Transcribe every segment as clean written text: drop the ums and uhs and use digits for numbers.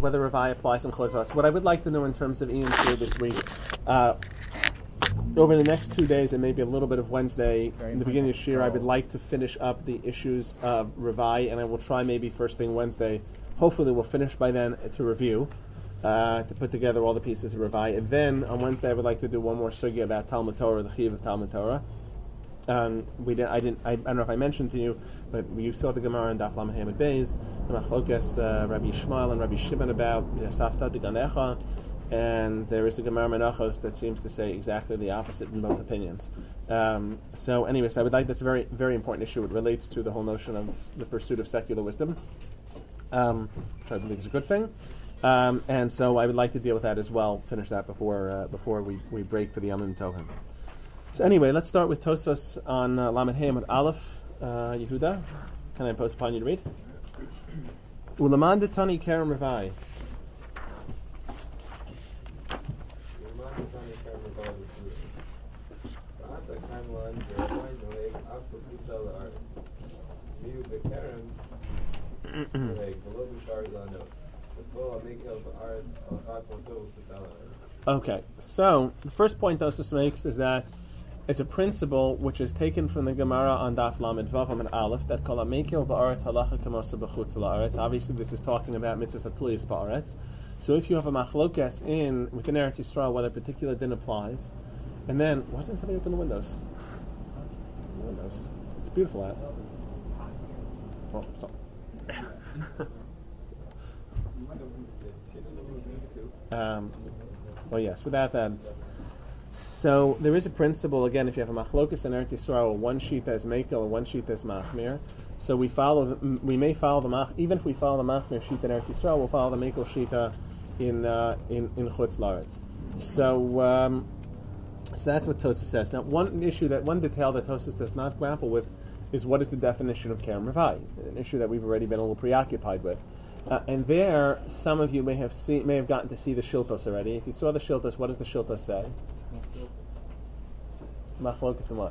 whether Ravai applies in Chutz La'aretz. What I would like to know in terms of Ian Shir this week, over the next 2 days and maybe a little bit of Wednesday, in the beginning of Shir, I would like to finish up the issues of Ravai, and I will try maybe first thing Wednesday. Hopefully we'll finish by then to review, to put together all the pieces of Ravai. And then on Wednesday I would like to do one more sugya about Talmud Torah, the Chiyuv of Talmud Torah. I don't know if I mentioned to you, but you saw the Gemara in Daf Lamed Hamid Beis, the Machlokes Rabbi Yishmael and Rabbi Shimon about Yasafta Diganecha, and there is a Gemara Menachos that seems to say exactly the opposite in both opinions. So anyways, I would like, that's a very, very important issue. It relates to the whole notion of the pursuit of secular wisdom, which I believe is a good thing. And so I would like to deal with that as well, finish that before we break for the Yom Tovim. So anyway, let's start with Tosfos on Lamed Hey Amud Aleph. Yehuda, can I impose upon you to read? Ulaman Tani Kerem Ravai. Okay, so the first point Tosfos makes is that it's a principle which is taken from the Gemara on Daf Lamed Vav Amud Aleph that kol hamekel ba'aretz halacha k'mosa b'chutz la'aretz. Obviously, this is talking about mitzvahs hatluyos ba'aretz. So if you have a machlokes within Eretz Yisrael whether a particular din applies, and then why doesn't somebody open the windows? The windows. It's beautiful out. Oh, sorry. Well, yes. Without that. So there is a principle again. If you have a machlokas in Eretz Yisrael, one sheet as mekel and one sheet as machmir. So we may follow the even if we follow the machmir sheet in Eretz Yisrael, we'll follow the mekel shita in Chutz La'aretz. So that's what Tosfos says. Now, one detail that Tosfos does not grapple with is what is the definition of Kerem Ravai, an issue that we've already been a little preoccupied with. And there, some of you may have gotten to see the Shiltos already. If you saw the Shiltos, what does the Shiltos say? Machlokas and what?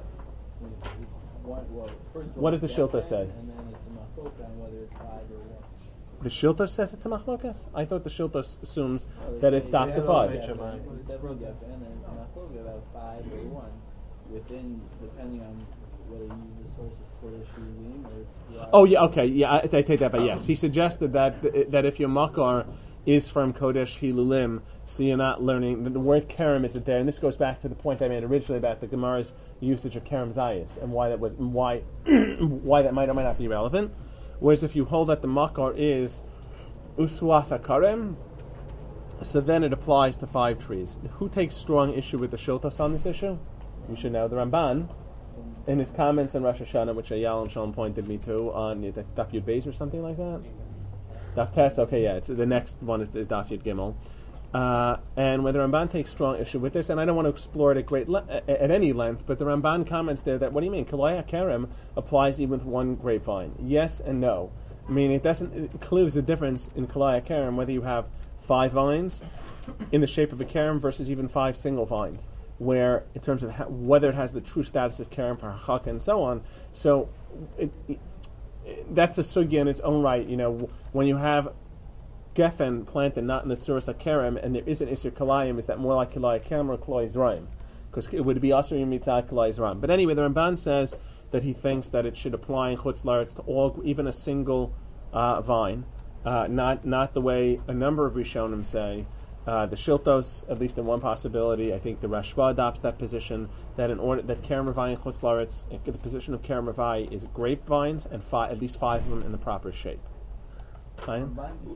What does the Shiltos say? And then it's a machlokas on whether it's 5 or 1. The Shiltos says it's a machlokas? I thought the Shiltos assumes that it's daf to 5. And then it's a machlokas about 5 or 1, depending on whether you use the source of Kodesh Hilulim or... Oh, yeah, okay, yeah, I take that, but yes. He suggested that if your makar is from Kodesh Hilulim, so you're not learning, the word Kerem isn't there, and this goes back to the point I made originally about the Gemara's usage of Kerem Zayis, and why that might or might not be relevant. Whereas if you hold that the makar is Uswas HaKarem, so then it applies to 5 trees. Who takes strong issue with the Shiltos on this issue? You should know the Ramban. In his comments on Rosh Hashanah, which Ayal and Shalom pointed me to, on Daf Yud Beis or something like that? Daf Tes, okay, yeah, the next one is Daf Yud Gimel. And whether Ramban takes strong issue with this, and I don't want to explore it at any length, but the Ramban comments there that, what do you mean? Kalaya Kerem applies even with 1 grapevine. Yes and no. I mean, it clearly there's a difference in Kalaya Kerem whether you have 5 vines in the shape of a Kerem versus even 5 single vines, where in terms of whether it has the true status of Kerem for Hachaka and so on. So that's a sugya in its own right. You know, when you have geffen planted not in the tzuras HaKerem and there is an Isser Kalayim, is that more like Kalaya Kerem or Kalaya Zraim? Because it would be Asur Mitzah Kalaya Zraim. But anyway, the Ramban says that he thinks that it should apply in Chutz La'aretz to all, even a single vine, not the way a number of Rishonim say. The Shiltos, at least in one possibility, I think the Rashba adopts that position, that in order that Kerem Ravai and Chutz La'aretz, the position of Kerem Ravai is grapevines and at least 5 of them in the proper shape. The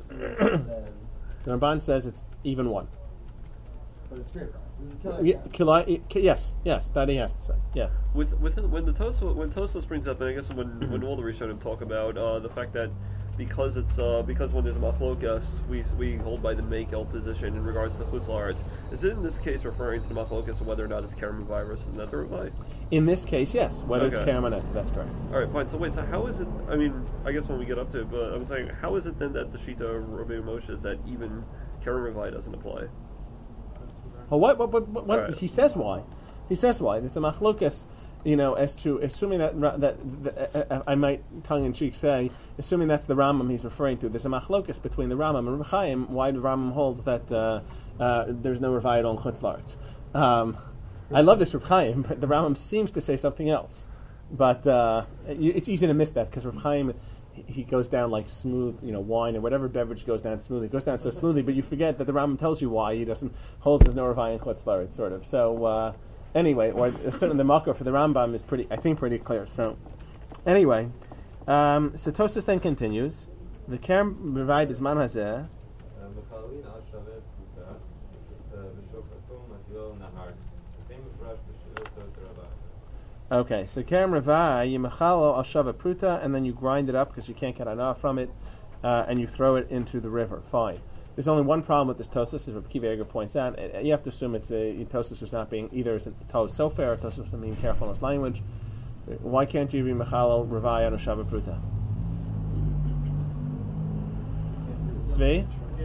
Ramban says it's even 1. But it's grapevine. Yes, that he has to say. Yes. When Tosfos brings up, and I guess when all the Rishonim talk about the fact that because when there's a machlokas, we hold by the mekel position in regards to Chutz La'aretz. Is it in this case referring to the machlokas of whether or not it's Kerem Ravai versus Nether Ravai? In this case, yes. Whether it's Kerem or Nether, that's correct. All right, fine. So wait, so how is it? I mean, I guess when we get up to it, but I'm saying, how is it then that the Shita of Rabbi Moshe is that even Kerem Ravai doesn't apply? What? Right. He says why. He says why. There's a machlokas, as to assuming that I might tongue in cheek say, assuming that's the Rambam he's referring to. There's a machlokas between the Rambam and Reb Chaim. Why the Rambam holds that there's no revayat on chutz la'aretz. I love this Reb Chaim, but the Rambam seems to say something else. But it's easy to miss that because Reb Chaim, he goes down like smooth, wine or whatever beverage goes down smoothly. It goes down so smoothly, but you forget that the Rambam tells you why he doesn't hold there's no revayat on chutz la'aretz, sort of. So anyway, certainly the makor for the Rambam is pretty clear. So anyway, so Tosfos then continues. V'kerem revayat b'zman hazeh. Okay, so kerem revai yimachalo al shava pruta, and then you grind it up because you can't get enough from it, and you throw it into the river. Fine. There's only one problem with this Tosfos, as Rabbi Kiva Eger points out. You have to assume it's Tosfos was not being either told so fair or Tosfos was being careful in his language. Why can't you read machalo revai on a shava pruta? Tzvi?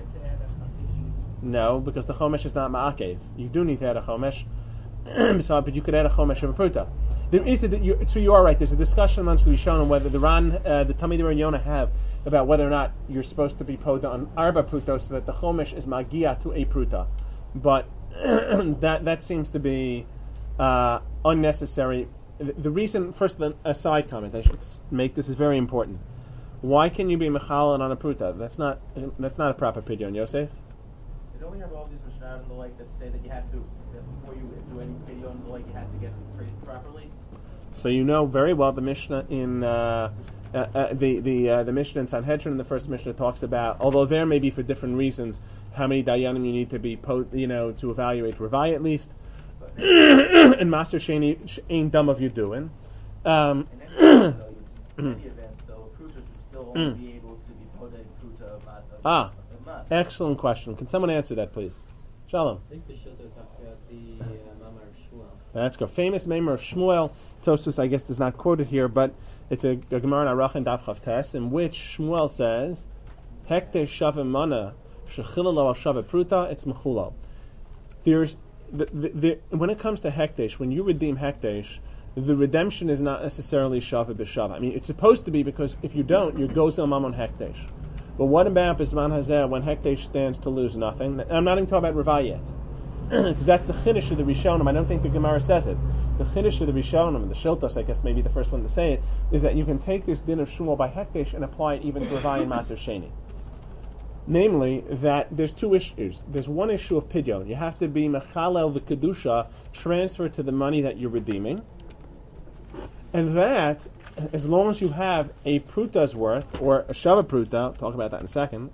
No, because the chomesh is not ma'akev. You do need to add a chomesh, but you could add a chomesh of a pruta. There is so you are right. There's a discussion amongst the Rishonim whether the Talmidei Ran Yonah have about whether or not you're supposed to be poda on arba prutos so that the chomesh is magia to a pruta, but that seems to be unnecessary. The reason, first, a side comment I should make. This is very important. Why can you be mechalel on a pruta? That's not a proper pidyon, Yosef. Don't we have all these Mishnah and the like that say that you have to, before you do any video and the like, you have to get the phrase properly? So you know very well the Mishnah in the Mishnah in Sanhedrin, the first Mishnah talks about, although there may be for different reasons, how many dayanim you need to be to evaluate revai at least, and Maser Sheni ain't dumb of you doing. In any event, though, a pruta should still only be able to be poded pruta of mas. Excellent question. Can someone answer that, please? Shalom. I think the Shilta talks about the Mamar of Shmuel. That's good. Famous Mamar of Shmuel. Tosfos, I guess, does not quote it here, but it's a Gemara in Arach and Daf Chav Tes, in which Shmuel says, "Hekte shavim mana shechilalo al shavet pruta." It's mechulo. There's when it comes to hekdesh, when you redeem hekdesh, the redemption is not necessarily shavet b'shavet. I mean, it's supposed to be, because if you don't, you're gozel mamon hekdesh. But what about Bisman Hazeh when Hekdesh stands to lose nothing? I'm not even talking about Revai yet, because that's the Chiddush of the Rishonim. I don't think the Gemara says it. The Chiddush of the Rishonim, and the Shiltos, I guess maybe the first one to say it, is that you can take this din of Shmuel by Hekdesh and apply it even to Revai and Maser Sheni. Namely, that there's two issues. There's one issue of Pidyon. You have to be Mechalel the Kedusha, transferred to the money that you're redeeming. And that, as long as you have a pruta's worth, or a shava pruta, I'll talk about that in a second,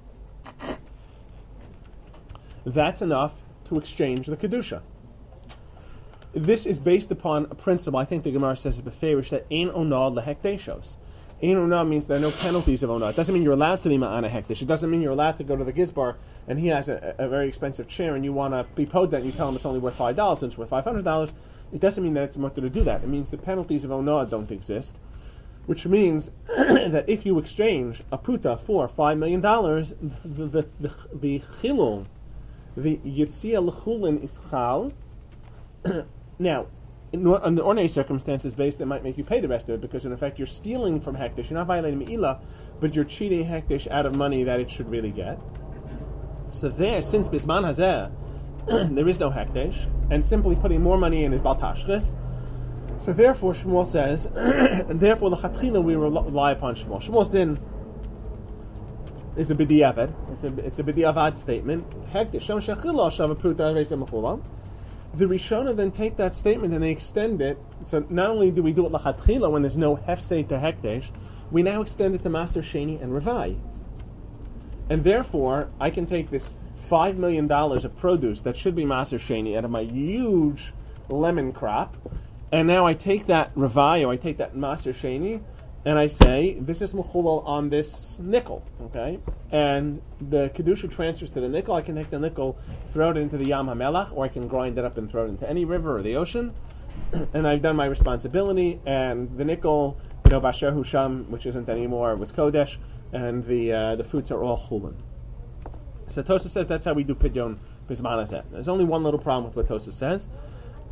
that's enough to exchange the kedusha. This is based upon a principle, I think the Gemara says it beferish, that ein onah lehekdeshos. Ein onah means there are no penalties of onah. It doesn't mean you're allowed to be ma'ana hekdesh. It doesn't mean you're allowed to go to the gizbar and he has a very expensive chair and you want to be poded and you tell him it's only worth $5 and it's worth $500. It doesn't mean that it's mutter to do that. It means the penalties of onah don't exist. Which means that if you exchange a pruta for $5 million, the chilul, the yitzia l'chulin is chal. Now, under ordinary circumstances, based, it might make you pay the rest of it, because in effect you're stealing from hekdesh. You're not violating me'ilah, but you're cheating hekdesh out of money that it should really get. So there, since bisman hazeh, there is no hekdesh, and simply putting more money in is bal tashchis. So therefore, Shmuel says, and therefore, l'chatchila we rely upon Shmuel. Shmuel's din is a b'diavad. It's a b'diavad statement. Hekdesh sham shechila shav pruta reisa mechula. The Rishonim then take that statement and they extend it. So not only do we do it l'chatchila when there's no hefsei to hekdesh, we now extend it to Maser Sheni and Revai. And therefore, I can take this $5 million of produce that should be Maser Sheni out of my huge lemon crop, and now I take that Revai, or I take that Maser Sheni, and I say, this is Mechulal on this nickel, okay? And the Kedusha transfers to the nickel. I can take the nickel, throw it into the Yam HaMelach, or I can grind it up and throw it into any river or the ocean, and I've done my responsibility, and the nickel, Basher Husham, which isn't anymore, was Kodesh, and the fruits are all Chulin. So Tosfos says that's how we do Pidyon Bisman Hazeh. There's only one little problem with what Tosfos says.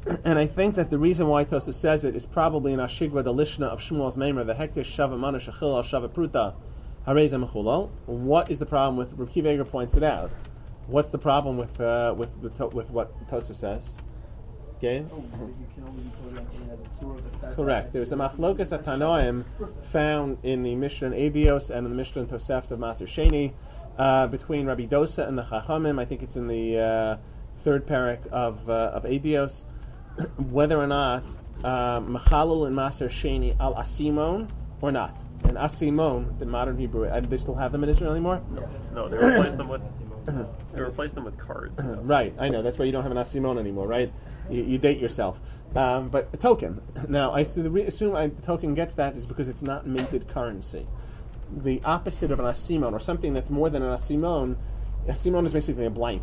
And I think that the reason why Tosfos says it is probably in Ashigva, the Lishna of Shmuel's Meimer, the Hektish Shava Mana Shechil al Shava Pruta Hareza Mechulal. What is the problem with? Reb Kiva Eger points it out. What's the problem with what Tosfos says? Okay. You can only be quoted on something that has a sort of a Correct. There's a machlokas at Tanoim found in the Mishnah in Edios and in the Mishnah in Tosefta of Maser Sheni between Rabbi Dosa and the Chachamim. I think it's in the third parak of Edios, whether or not Machalul and Maser Sheni al Asimon or not. And Asimon, the modern Hebrew, they still have them in Israel anymore? No, they replaced them with cards. Right, I know. That's why you don't have an Asimon anymore, right? You date yourself. But a token. Now, I assume the token gets that is because it's not minted currency. The opposite of an Asimon, or something that's more than an Asimon is basically a blank.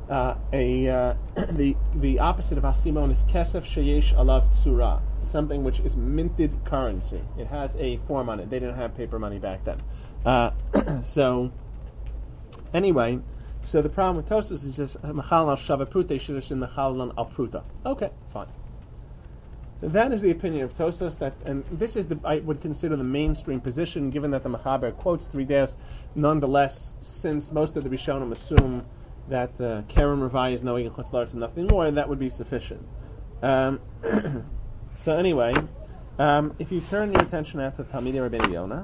The opposite of Asimon is Kesef Sheyesh Alav Tsura, something which is minted currency. It has a form on it. They didn't have paper money back then. So, anyway, so the problem with Tosfos is just Mechal al Shava Pruta, should have said Mechal al Pruta. Okay, fine. That is the opinion of Tosfos, and this is I would consider the mainstream position, given that the Mechaber quotes 3 days. Nonetheless, since most of the Rishonim assume that Keren Ravai is knowing in Chutz La'aretz and nothing more, that would be sufficient. So anyway, if you turn your attention now to Talmidei Rabbeinu Yonah,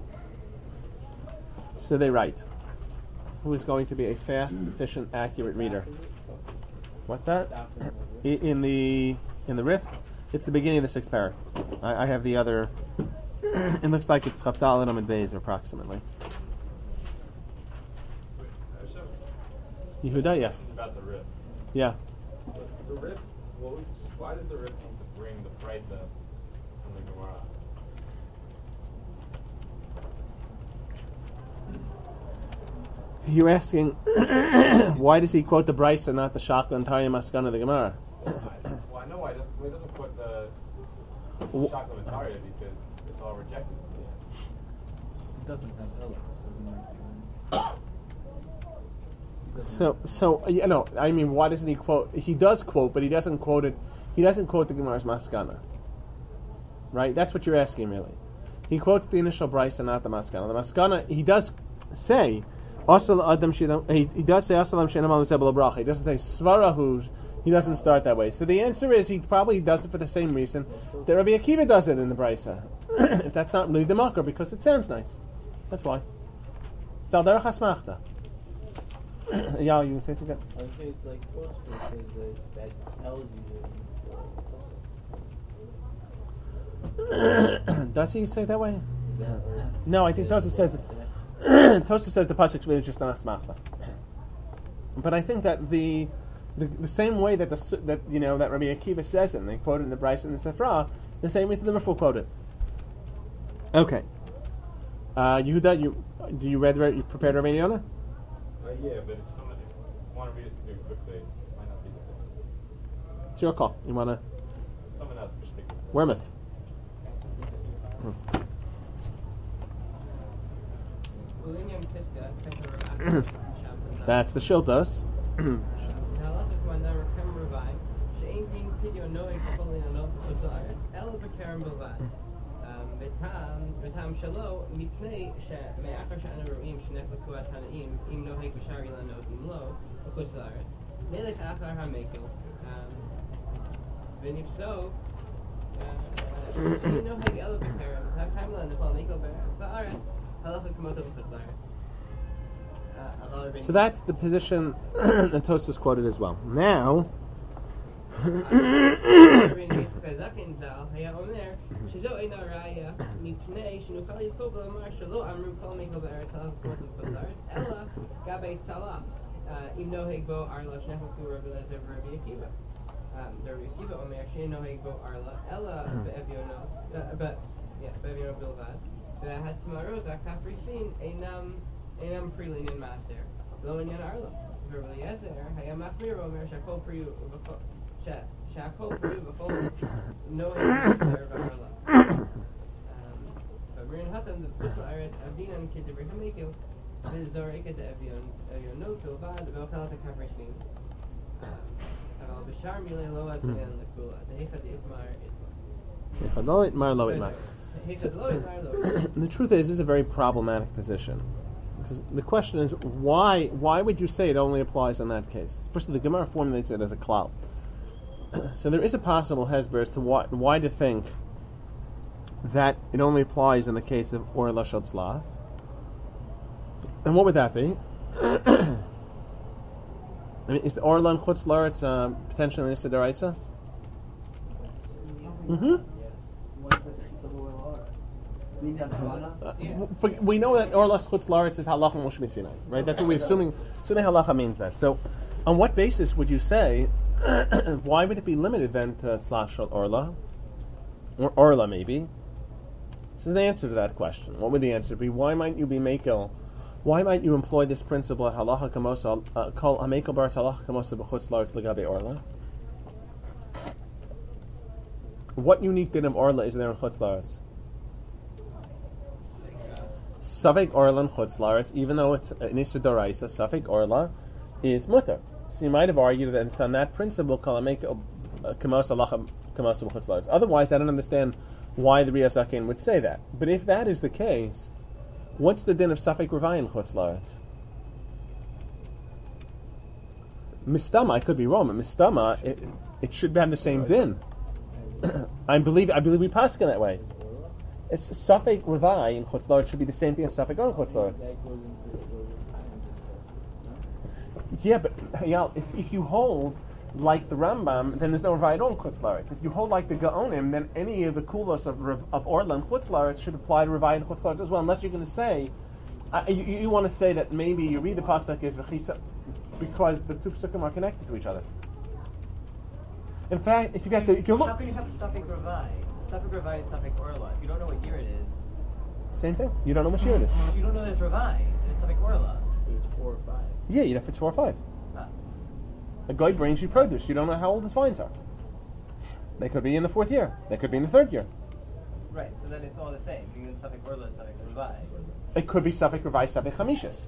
so they write, who is going to be a fast, efficient, accurate reader? What's that? In the Rif? It's the beginning of the 6th parak. I have the other. It looks like it's Chavdal and Amid Beis approximately. Yehuda, yes. About the Rif. Yeah. The Rif. Why does the Rif need to bring the Breita from the Gemara? You're asking why does he quote the Brisa and not the Shachla and Tarya Maskana of the Gemara? Well, I know why he doesn't quote the Shachla and Tarya because it's all rejected. It doesn't have Ella, So you know, I mean, why doesn't he quote? He does quote, but he doesn't quote it. He doesn't quote the Gemara's Maskana, right? That's what you're asking, really. He quotes the initial Brisa and not the Maskana. The Maskana, he does say. He does say Asalam Shenam Al Misebel Bracha. He doesn't say Svarahu. He doesn't start that way. So the answer is he probably does it for the same reason that Rabbi Akiva does it in the Brisa. If that's not really the Makar, because it sounds nice. That's why. It's Al Derech HaSmachta. Yeah, you can say something. I would say it's like Tosfos because that tells you. Does he say it that way? Or No, I think Tosfos says Tosfos says the pasuk really just an asmachta. But I think that the same way that that Rabbi Akiva says it, and they quote it in the Brisa and the Sefra, the same reason the Rif will quote it. Okay. Yehuda, you prepared Rabbeinu Yonah? Yeah, but if someone want to read it very quickly, it might not be the best. It's your call. You want to? Someone else could take this. Wormuth. That's the Shiltos. בטעם שלו, מפני שמאחר שאנו רואים שנחלקו התנאים אם נוהג בשארי לענות אם לא בחוץ לארץ נלך אחר המקל ונפסוק אם נוהג אלו בקרם הקיים לנו כל המקל בארץ הלכה כמותו בחוץ לארץ. So that's the position that Tosfos quoted as well. Now שזו אינה ראיה מפני שנוכל לדחוף ולומר שלא אמרו כל מקל בארץ הלכה כמותו בחוץ לארץ אלא גבי צלח אם נוהג בו ארלה שנחלקו רבי אליעזר ורבי עקיבא. רבי עקיבא אומר שאין נוהג בו ארלה אלא באביונו בלבד והתמרות והקפריסין אינם פרילין מעשר לא עניין ארלה. ורבי אליעזר היה מחמיר ואומר שהכל פריו בכל נוהג בארץ בארלה. Marin Hatan the Putzla Aret Avdinan Kid Hamikil Vizorek at Avion no Tilvad Velkalat Kavrishim Kanal Bishar Mile Lo as Leon Lakula. The Hechad Itmar Lo itmar, lo itmar. Hechad Lo Itmar Lo Itmar. The truth is, this is a very problematic position. Because the question is, why would you say it only applies in that case? First, the Gemara formulates it as a klal. So there is a possible hesber as to why to think that it only applies in the case of or lashon tzlaf. And what would that be? I mean, is the orla and chutz la'aretz potentially an deraisa? Mm-hmm. We know that orlas chutz la'aretz is halacha Moshe Sinai, right? That's what we're assuming. Assuming halacha means that. So, on what basis would you say? Why would it be limited then to tzlaf shel orla, or orla maybe? This is the answer to that question. What would the answer be? Why might you be makel? Why might you employ this principle at halacha kamosa kol hamekel bar halacha kamosa b'chutz la'aretz legabe orla? What unique din of orla is there in chutz la'aretz? Safek orla and chutz la'aretz, even though it's an issur d'oraisa, safek orla is mutter. So you might have argued that it's on that principle kol hamekel kamosa halacha kamosa b'chutz la'aretz. Otherwise, I don't understand why the Riyas Akin would say that. But if that is the case, what's the din of Safek Ravai in Chutz La'aretz? Mistama, I could be wrong, but Mistama, it should have the same din. I believe we pass it that way. It's Safek Ravai in Chutz La'aretz should be the same thing as Safek Or in Chutz La'aretz. Yeah, but if you hold like the Rambam, then there's no Ravai at all in Chutz La'aretz. If you hold like the Gaonim, then any of the kulos of Orla and Chutz La'aretz should apply to Ravai and Chutz La'aretz as well, unless you're going to say, you want to say that maybe you read the pasuk as V'chisa, because the two pasukim are connected to each other. In fact, if you look... How can you have Safek Ravai? Safek Ravai is Safek Orla. If you don't know what year it is... Same thing. You don't know what year it is. If you don't know there's Ravai, then it's Safek Orla. It's 4 or 5. Yeah, you know if it's 4 or 5. Ah. A guy brings you produce. You don't know how old his vines are. They could be in the 4th year. They could be in the 3rd year. Right, so then it's all the same. You can Safek Orla, Safek Ravai. It could be Safek Ravai, Safek Chamishis.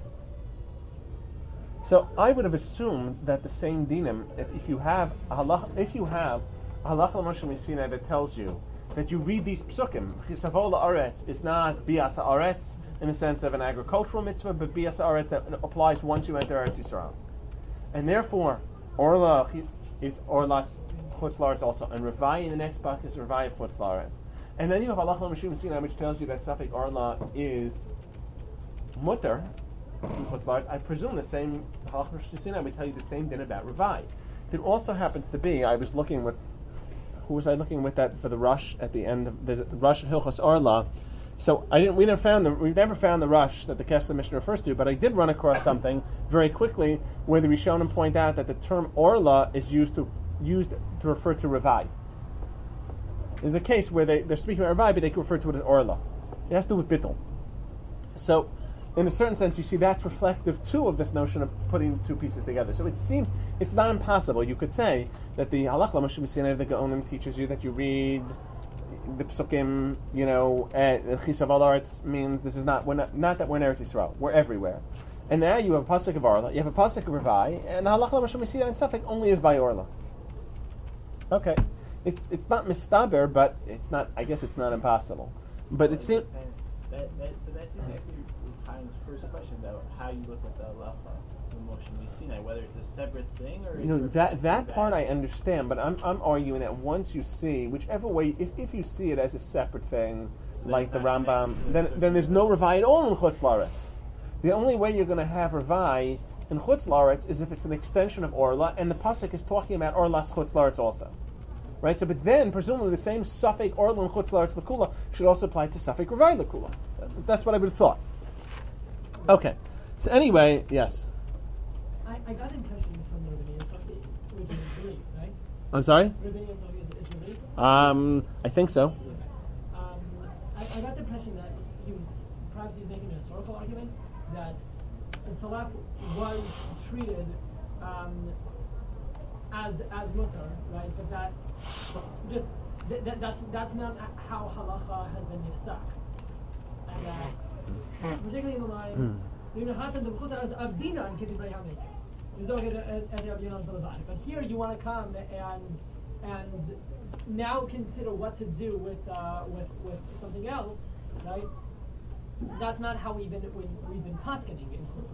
So I would have assumed that the same dinim, if you have a halacha l'Moshe Sinai that tells you that you read these psukim, Chisavo la'aretz is not bias ha'aretz in the sense of an agricultural mitzvah, but bias ha'aretz that applies once you enter Eretz Yisrael. And therefore, Orla is Orlas Chutz La'aretz also, and Ravai in the next buck is Ravai Chutz La'aretz. And then you have Halacha L'Moshe Sinai, which tells you that Safek Orla is mutter in Chutz La'aretz. I presume the same Halacha L'Moshe Sinai would tell you the same din about Ravai. There also happens to be, I was looking with, who was I looking with that for the rush at the end of the rush at Hilchos Orla. So we've never found the rush that the Kessler Mishnah refers to, but I did run across something very quickly where the Rishonim point out that the term Orla is used to refer to Ravai. There's a case where they're speaking about Ravai, but they refer to it as Orla. It has to do with Bittul. So, in a certain sense, you see that's reflective too of this notion of putting two pieces together. So it seems it's not impossible. You could say that the Halach L'Moshe Sinai of the Gaonim teaches you that you read the psukim, Chisav La'aretz means this is not that we're in Eretz Yisrael. We're everywhere. And now you have a pasuk of Orla, you have a pasuk of Ravai, and the Halacha L'Moshe Sinai and Safek only is by Orla. Okay, it's not mistaber, but it's not. I guess it's not impossible. But it seems that's exactly Chaim's first question about how you look at the Halacha L'Moshe Sinai, whether it's a separate thing or that part I understand, but I'm arguing that once you see whichever way, if you see it as a separate thing, like the Rambam, then there's no Ravai at all in Chutz La'aretz. The only way you're going to have Ravai in Chutz La'aretz is if it's an extension of Orla, and the pasuk is talking about Orlas Chutz La'aretz also, right? So, but then presumably the same Safek Orla and Chutz La'aretz L'Kula should also apply to Safek Ravai L'Kula. That's what I would have thought. Okay. So anyway, yes. I got the impression from the Rabbinian Sofi, which is Greek, right? I'm sorry? Rabbinian Sofi is Greek? I think so. I got the impression that he was making a historical argument that Tzalaf was treated as mutter, right? But that's not how halacha has been nifsak. And particularly in the line, But here you want to come and now consider what to do with something else, right? That's not how we've been paskening in Chutz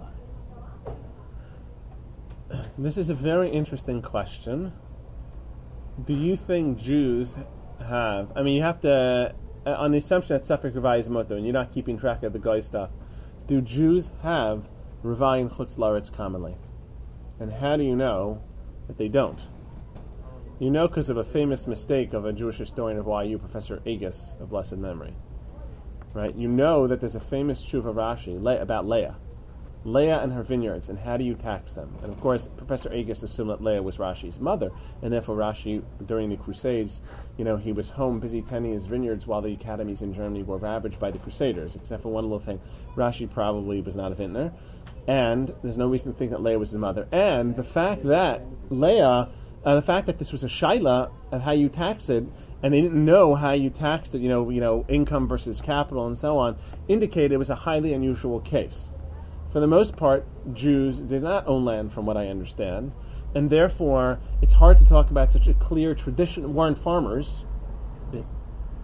La'aretz. This is a very interesting question. Do you think Jews have? I mean, you have to, on the assumption that Safek Revai is Moto, and you're not keeping track of the guy stuff. Do Jews have Revai in Chutz La'aretz commonly? And how do you know that they don't? You know because of a famous mistake of a Jewish historian of YU, Professor Agus of blessed memory. Right? You know that there's a famous tshuva of Rashi about Leah and her vineyards, and how do you tax them? And of course, Professor Agus assumed that Leah was Rashi's mother, and therefore Rashi, during the Crusades, he was home busy tending his vineyards while the academies in Germany were ravaged by the Crusaders, except for one little thing. Rashi probably was not a vintner, and there's no reason to think that Leah was his mother. And the fact that the fact that this was a shaila of how you tax it, and they didn't know how you taxed it, income versus capital and so on, indicated it was a highly unusual case. For the most part, Jews did not own land, from what I understand, and therefore it's hard to talk about such a clear tradition. Weren't farmers. They were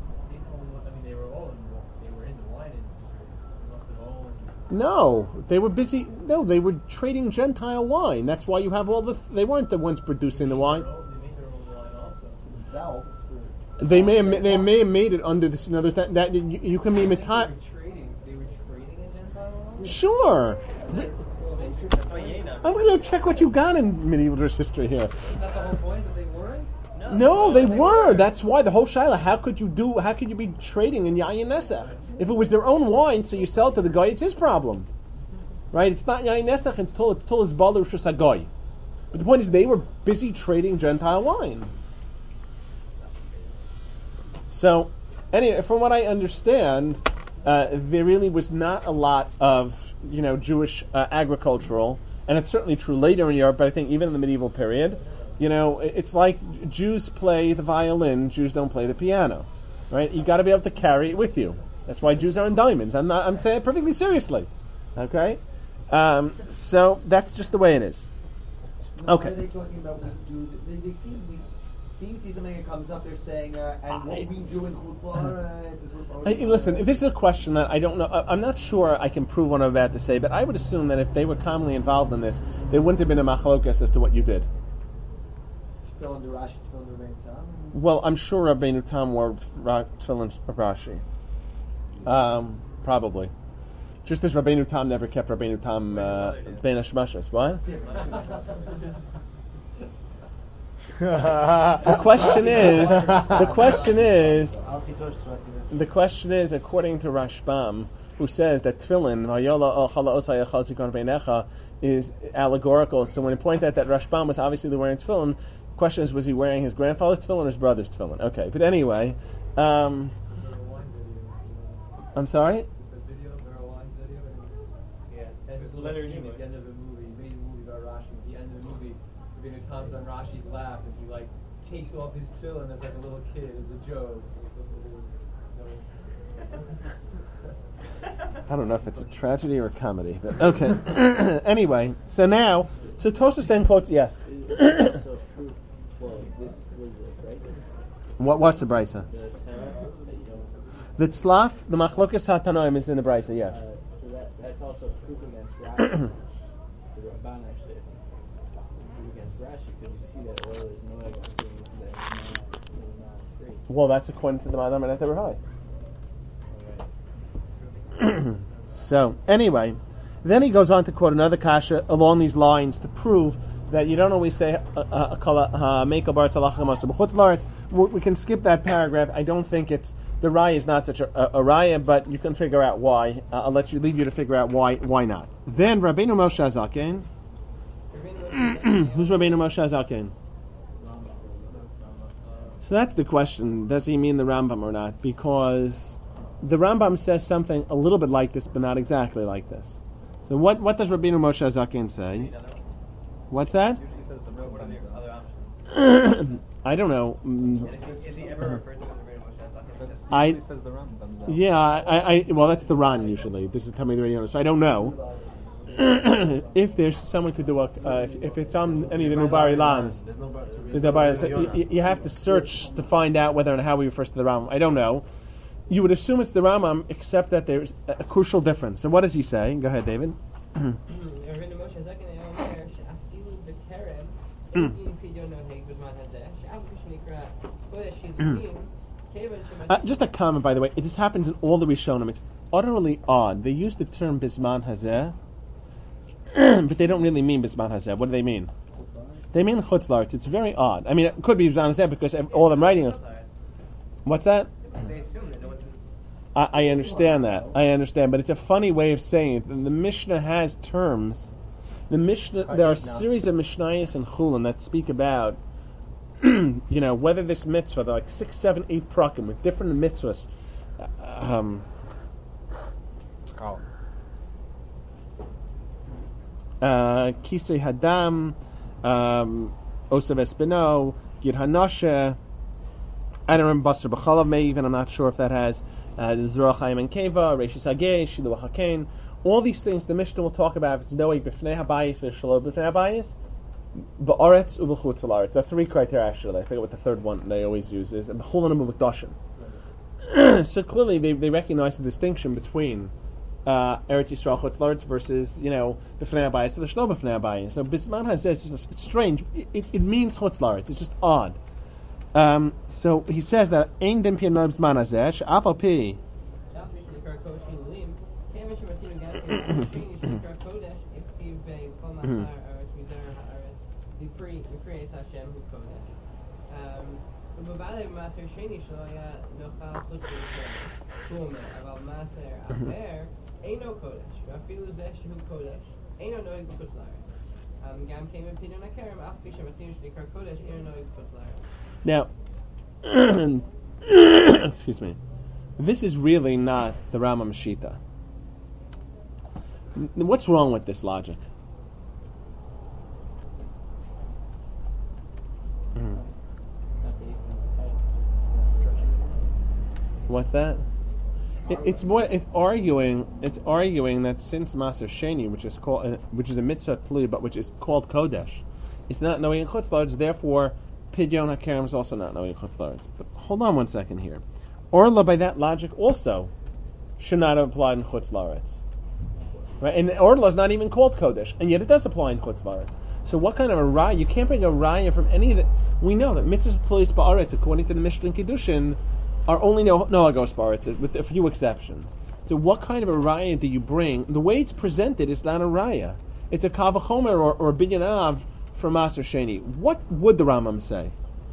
in the wine industry. They must have owned. No, they were busy. No, they were trading Gentile wine. That's why you have all the. They weren't the ones producing the wine. They made their own wine also themselves. They may have made it under this. There's that you can be meta. They were trading in Gentile wine? Sure. I'm going to check what you got in medieval Jewish history here. Isn't that the whole point, that they weren't? No, they were. That's why the whole shaila. How could you be trading in Yayin Nesach? If it was their own wine, so you sell to the guy, it's his problem, right? It's not Yayin Nesach. It's Tul his Baal Rishus HaGoy. But the point is, they were busy trading Gentile wine. So, anyway, from what I understand, there really was not a lot of Jewish agricultural, and it's certainly true later in Europe. But I think even in the medieval period, it's like Jews play the violin, Jews don't play the piano, right? You got to be able to carry it with you. That's why Jews are in diamonds. I'm saying it perfectly seriously. Okay, so that's just the way it is. Okay. What are they talking about? They seem to see something that comes up. They're saying, and what we do in Chutz La'aretz. Listen, this is a question that I don't know. I'm not sure I can prove what I'm about to say, but I would assume that if they were commonly involved in this, there wouldn't have been a machlokas as to what you did. Tefillin de Rashi, Tefillin de Rabbeinu Tam. Well, I'm sure Rabbeinu Tam wore tefillin of Rashi. Probably. Just as Rabbeinu Tam never kept Rabbeinu Tam Ben Hashmashas. What? The question is, according to Rashbam, who says that tefillin is allegorical. So when he pointed out that Rashbam was obviously wearing tefillin, the question is, was he wearing his grandfather's tefillin or his brother's tefillin? Okay, but anyway, I'm sorry? As this little scene at the end of the movie, he made a movie about Rashi. At the end of the movie, Rabbeinu Tam's on Rashi's lap, and he takes off his tefillin as like a little kid, as a joke. I don't know if it's a tragedy or a comedy, but okay. Anyway, so Tosfos then quotes, yes. What's the brisa? The tzlaf, the machlokas hatanoim is in the brisa, yes. So that's also proof against Rashi. The Ramban actually proof against Rashi, because you see that oil is no things that is not free. Well, that's according to the Ma'adam and Etever High. So, anyway, then he goes on to quote another kasha along these lines to prove that you don't always say we can skip that paragraph. I don't think it's the raya is not such a raya, but you can figure out why. I'll leave you to figure out why not. Then Rabbeinu Moshe Zaken. Who's Rabbeinu Moshe Zaken? So that's the question. Does he mean the Rambam or not? Because the Rambam says something a little bit like this, but not exactly like this. So what does Rabbeinu Moshe Zaken say? What's that? Usually says the road. What are the other options? I don't know. Is he ever referred to as Rabbeinu Moshe Zaken? I says the Rambam. well, that's the Ran usually. This is Talmidei Rabbeinu Yonah, so I don't know. if there's someone could do if it's on any of the Nubari lands, there's no Bari. So you have to search to find out whether and how he refers to the Rambam. I don't know. You would assume it's the Rambam, except that there's a crucial difference. And what does he say? Go ahead, David. Just a comment, by the way. This happens in all the Rishonim. It's utterly odd. They use the term Bisman Hazeh, but they don't really mean Bisman Hazeh. What do they mean? They mean Chutz La'aretz. It's very odd. I mean, it could be Bisman Hazeh because all of them writing it. What's that? They assume that no one's. I understand that. I understand, but it's a funny way of saying it. The Mishnah has terms. The Mishnah, there are a series of Mishnayos and Chulin that speak about, whether this mitzvah, they're like 6, 7, 8 prakim with different mitzvahs. Kisei Hadam, Osav Espino, Gid Hanashe. I don't remember Basar B'chalav Me'ev, I'm not sure if that has Zerah Chaim and Keva, Reishis Hagei, Shilu HaKain. All these things the Mishnah will talk about if it's Noeg B'fnei HaBayis, V'Shalom B'fnei HaBayis, Ba'aretz U'V'chutz La'aretz. There are 3 criteria actually. I forget what the third one they always use is. B'chulanam U'Mikdashim. So clearly they recognize the distinction between Eretz Yisrael Chutz La'aretz versus, B'fnei HaBayis and V'Shalom B'fnei HaBayis. So Bisman HaZeh, it's strange. It means Chutz La'aretz. It's just odd. So he says that Ein Dim Piyam Noib Zman Hazeh She'afal Pi. Now, excuse me, this is really not the Rambam Shita. What's wrong with this logic? What's that? It's arguing that since Maser Sheni, which is a mitzvah tli, but which is called Kodesh, it's not knowing in Chutz La'aretz, therefore Pidyon HaKerem is also not knowing in Chutz La'aretz. But hold on one second here. Orla, by that logic, also should not have applied in Chutz La'aretz. Right? And Orla is not even called Kodesh, and yet it does apply in Chutz La'aretz. So what kind of a raya? You can't bring a raya from any of the... We know that mitzvahs tlis ba'aretz, according to the Mishnah Kiddushin, are only noagos ba'aretz, with a few exceptions. So what kind of a raya do you bring? The way it's presented is not a raya. It's a kavachomer or a binyan av for Maser Sheni. What would the Rambam say?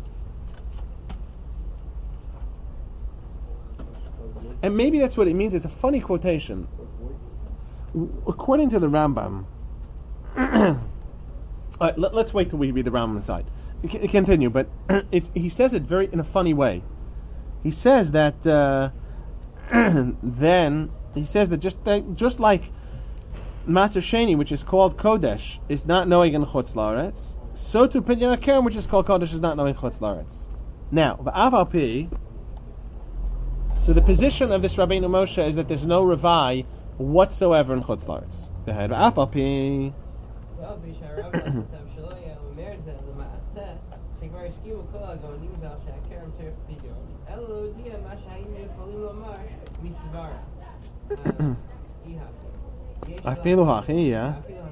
And maybe that's what it means. It's a funny quotation. According to the Rambam, let's wait till we read the Rambam aside. Continue, but he says it in a funny way. He says that then he says that just like Maser Sheni, which is called Kodesh, is not knowing in Chutz La'aretz, so too Pidyon HaKerem, which is called Kodesh, is not knowing Chutz La'aretz. Now, v'aval pi. So the position of this Rabbeinu Moshe is that there's no revai whatsoever in Chutz La'aretz. Go ahead. V'aval pi. Afilu hachi, yeah.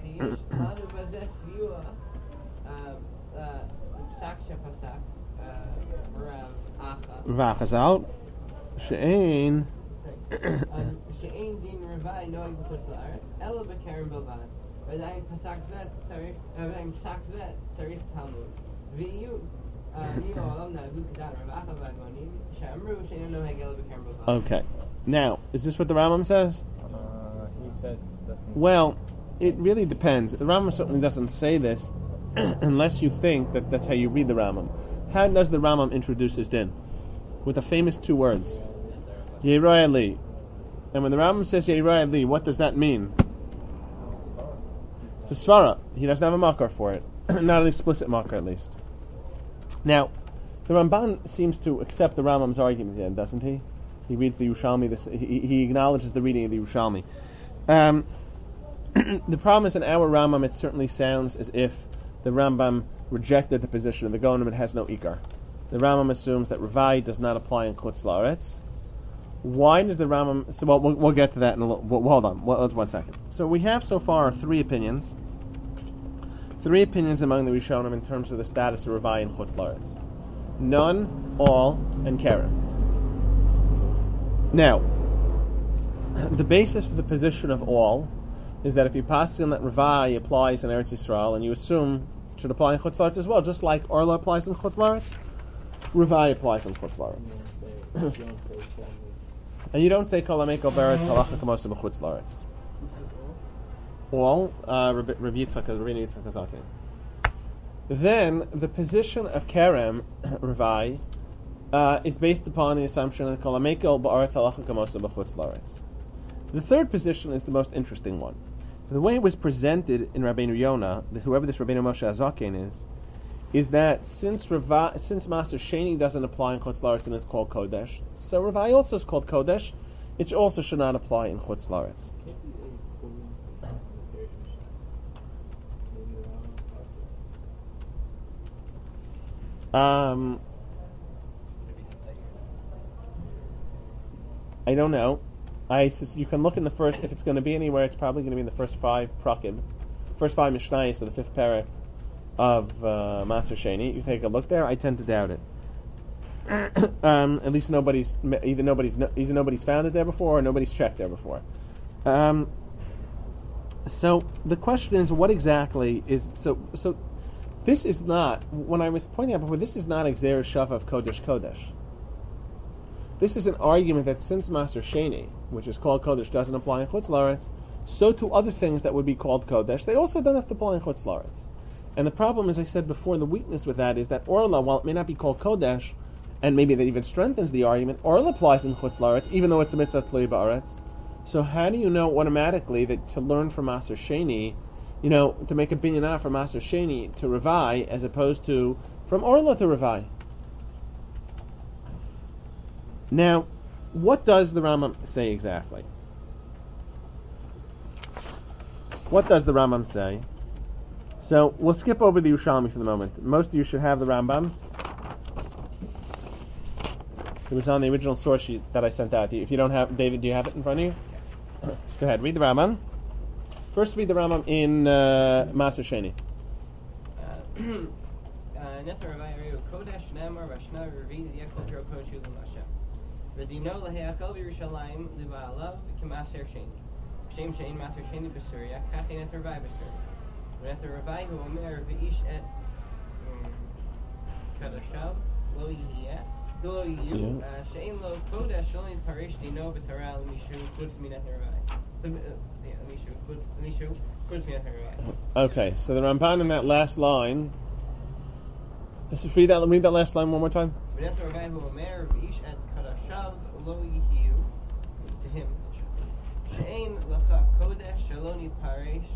V'achazal she'ein she'ein din revai noig b'chutz la'aretz ela b'kerem b'lvad v'dayin pasak zet tarif talmud v'yu niyo olam na'agu k'dan Rav Acha v'Agonim she'amru she'ein noeg ela b'kerem b'lvad. Okay. Now, is this what the Rambam says? He says doesn't. Well, it really depends. The Rambam certainly doesn't say this unless you think that that's how you read the Rambam. How does the Rambam introduce his din? With the famous 2 words. Yeiroi li. And when the Rambam says Yeiroi li, what does that mean? It's a svara. He doesn't have a makar for it. Not an explicit makar, at least. Now, the Ramban seems to accept the Rambam's argument then, doesn't he? He reads the Yerushalmi. He acknowledges the reading of the Yerushalmi. the problem is in our Rambam, it certainly sounds as if the Rambam rejected the position of the Gonim. It has no ikar. The Rambam assumes that Ravai does not apply in Chutz La'aretz. Why does the Rambam? So we'll get to that in a little. Hold on, 1 second. So we have so far three opinions among the Rishonim in terms of the status of Ravai in Chutz La'aretz. None, all, and Keren. Now, the basis for the position of all is that if you pass on that Ravai applies in Eretz Yisrael, and you assume it should apply in Chutz La'aretz as well, just like Orla applies in Chutz La'aretz, Ravai applies in Chutz La'aretz. And you don't say Kol HaMekel Beretz Halacha Kamosa B'Chutz La'aretz. All, Rabbi Yitzchak Hazaki. Then the position of Kerem, Ravai, is based upon the assumption that Kol HaMekel B'Aretz Halacha Kamosa B'Chutz La'aretz. The third position is the most interesting one. The way it was presented in Rabbeinu Yonah, whoever this Rabbeinu Moshe Azaken is that since Maser Sheni doesn't apply in Chutz La'aretz and it's called Kodesh, so Ravai also is called Kodesh, it also should not apply in Chutz La'aretz. I don't know. You can look in the first, if it's going to be anywhere, it's probably going to be in the first 5 prakim, first 5 mishnayos of the 5th parak of Maser Sheni. You take a look there. I tend to doubt it. At least nobody's found it there before, or nobody's checked there before. So the question is, what exactly is so? This is not, when I was pointing out before, this is not Gzeira Shava of Kodesh. This is an argument that since Maser Sheni, which is called Kodesh, doesn't apply in Chutz La'aretz, so to other things that would be called Kodesh, they also don't have to apply in Chutz La'aretz. And the problem, as I said before, the weakness with that is that Orla, while it may not be called Kodesh, and maybe that even strengthens the argument, Orla applies in Chutz La'aretz, even though it's a mitzvah Tlui Ba'aretz. So how do you know automatically that to learn from Maser Sheni, to make a binyanah from Maser Sheni to Ravai, as opposed to from Orla to Ravai? Now, what does the Rambam say exactly? What does the Rambam say? So we'll skip over the Yerushalmi for the moment. Most of you should have the Rambam. It was on the original source sheet that I sent out to you. If you don't have, David, do you have it in front of you? Go ahead, read the Rambam. First, read the Rambam in Maser Sheni. V'dino leheachel b'Yerushalayim l'ba'alav k'maser sheni. Shem shein maser sheni b'Surya, kachin et Ravai b'Surya. V'net Ravai hu omer v'ish et kadashav lo yihiyeh lo yiyu shein lo kodesh lo nitparish dino b'Torah l'mishu chutz minet Ravai. L'mishu chutz minet Ravai. Okay, so the Ramban in that last line. Let's read that last line one more time. V'net Ravai hu omer v'ish et Shav lo yihiu to him. She'ein lacha kodesh shaloni parish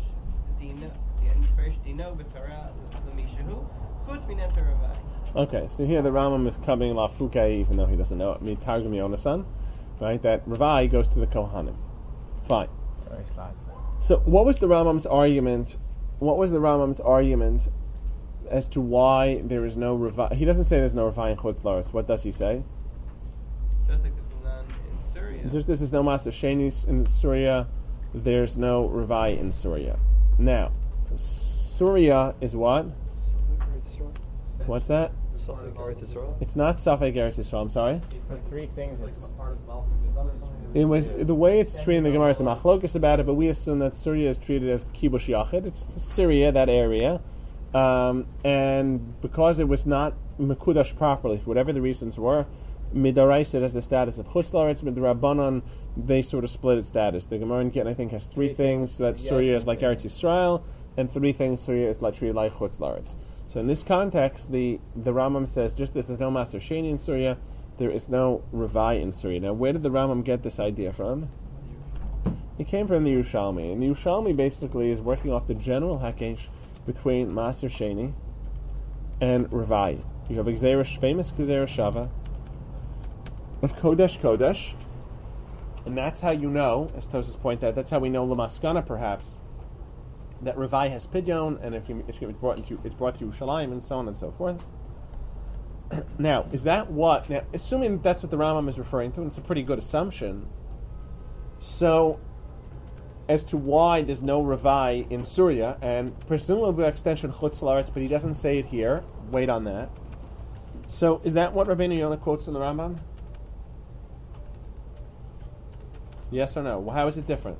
dino b'Torah l'mishahu chutz minet Ravai. Okay, so here the Rambam is coming lafukei, even though he doesn't know it. Mitargum Yonasan, right? That Ravai goes to the Kohanim. Fine. So what was the Rambam's argument? What was the Rambam's argument as to why there is no Ravai? He doesn't say there's no Ravai in Chutz La'aretz. What does he say? Just like there's none in Syria. Just this is no Maser Sheni in Syria. There's no Ravai in Syria. Now, Syria is what? What's that? It's not Safek Eretz Yisrael. I'm sorry. For 3 things, It was the way it's treated in the Gemara is the machlokas about it, but we assume that Syria is treated as kibush yachid. It's Syria, that area, and because it was not mekudash properly, for whatever the reasons were, midaraisa it has the status of chutz la'aretz. Midrabanan they sort of split its status. The Gemara in Gittin, I think, has 3 things that Syria is like Eretz Yisrael, and 3 things Syria is like chutz la'aretz. So in this context, the Rambam says just this: there's no Maser Sheni in Syria, there is no Ravai in Syria. Now, where did the Rambam get this idea from? It came from the Yerushalmi, and the Yerushalmi basically is working off the general hakesh between Maser Sheni and Ravai. You have famous Gzeira Shava of Kodesh, and that's how you know, as Tosas pointed out, that's how we know Lamaskana perhaps, that Ravai has pidyon, and if it's brought to Yerushalayim, and so on and so forth. Now, is that what? Now, assuming that's what the Rambam is referring to, and it's a pretty good assumption. So, as to why there's no Ravai in Surya, and presumably by extension Chutz La'aretz, but he doesn't say it here. Wait on that. So, is that what Rabbeinu Yonah quotes in the Rambam? Yes or no? Well, how is it different?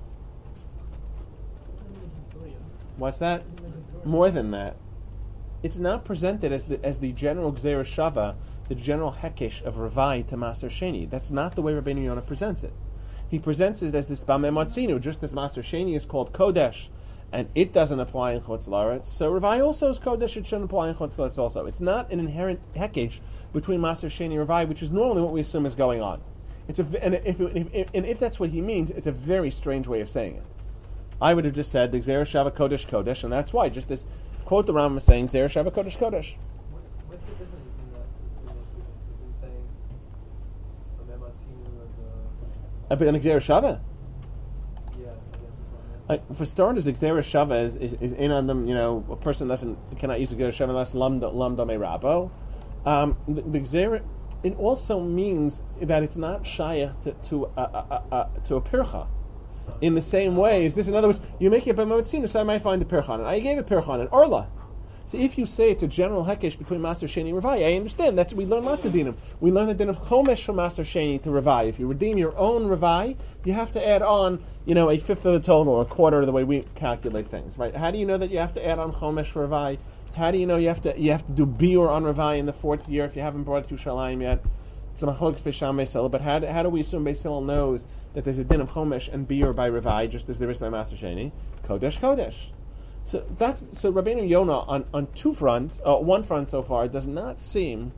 What's that? More than that. It's not presented as the general Gzeira Shava, the general Hekesh of Ravai to Maser Sheni. That's not the way Rabbeinu Yonah presents it. He presents it as this Bameh Matzinu, just as Maser Sheni is called Kodesh, and it doesn't apply in Chutz La'aretz. So Ravai also is Kodesh, it shouldn't apply in Chutz La'aretz also. It's not an inherent Hekesh between Maser Sheni and Ravai, which is normally what we assume is going on. If that's what he means, it's a very strange way of saying it. I would have just said the Gzeira Shava Kodesh Kodesh, and that's why. Just this quote the Rambam is saying Gzeira Shava Kodesh Kodesh. What's the difference between saying Bameh Matzinu and But an Gzeira Shava? yeah, I guess For starters, the Gzeira Shava is in on them. A person cannot use the Gzeira Shava unless lamda me rabo. The Gzeira, it also means that it's not shayach to a pircha. In the same way, is this? In other words, you make it by Matzinu, so I might find the pirchan. I gave a pirchan an orla. So if you say it's a general hekesh between Maser Sheni and Ravai, I understand. We learn lots of dinim. We learn the din of chomesh from Maser Sheni to Ravai. If you redeem your own Ravai, you have to add on, a fifth of the total or a quarter of the way we calculate things, right? How do you know that you have to add on chomesh for Ravai? How do you know you have to do biur on Ravai in the 4th year if you haven't brought it to Yerushalayim yet? It's a machlokes Beis Beis Hillel, but how do we assume Beis Hillel knows that there's a din of chomesh and biur by Ravai, just as there is by Maser Sheni? Kodesh, Kodesh. So Rabbeinu Yonah on two fronts, one front so far, does not seem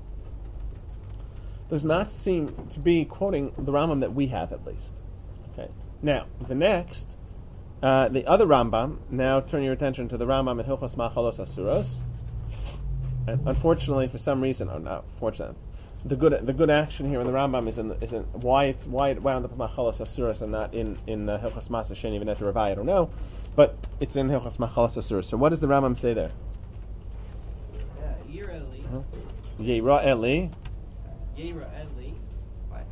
to be quoting the Rambam that we have, at least. Okay. Now the next, the other Rambam. Now turn your attention to the Rambam in Hilchos Machalos Asuros. And unfortunately, for some reason, the good action here in the Rambam is in why it wound up in Machalos Asuros and not in Hilchos Maser Sheni even at the Ravai. I don't know, but it's in Hilchos Machalos Asuros. So what does the Rambam say there? Yira Eli. Yira Eli. Yira Eli. What?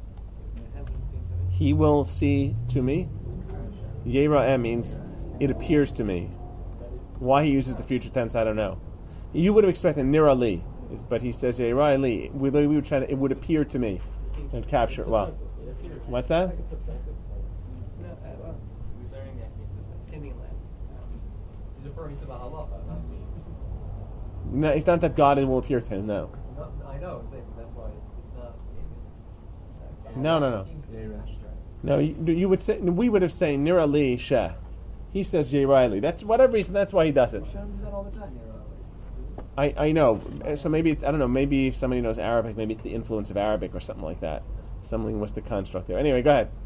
He will see to me. Yira means it appears to me. Why he uses the future tense, I don't know. You would have expected Nira Li, but he says Yira Li. We would try to. It would appear to me, and capture. Well, what's that? We're learning that he's referring to the halacha, not me. No, it's not that God will appear to him. No. I know. That's why it's not. No. Seems to be rational. No, you would say we would have said Nira Li Sheh. He says Yira Li. That's whatever reason. That's why he does it. Hashem does that all the time. I know. So maybe it's, I don't know, maybe if somebody knows Arabic, maybe it's the influence of Arabic or something like that. Some linguistic construct there. Anyway, go ahead.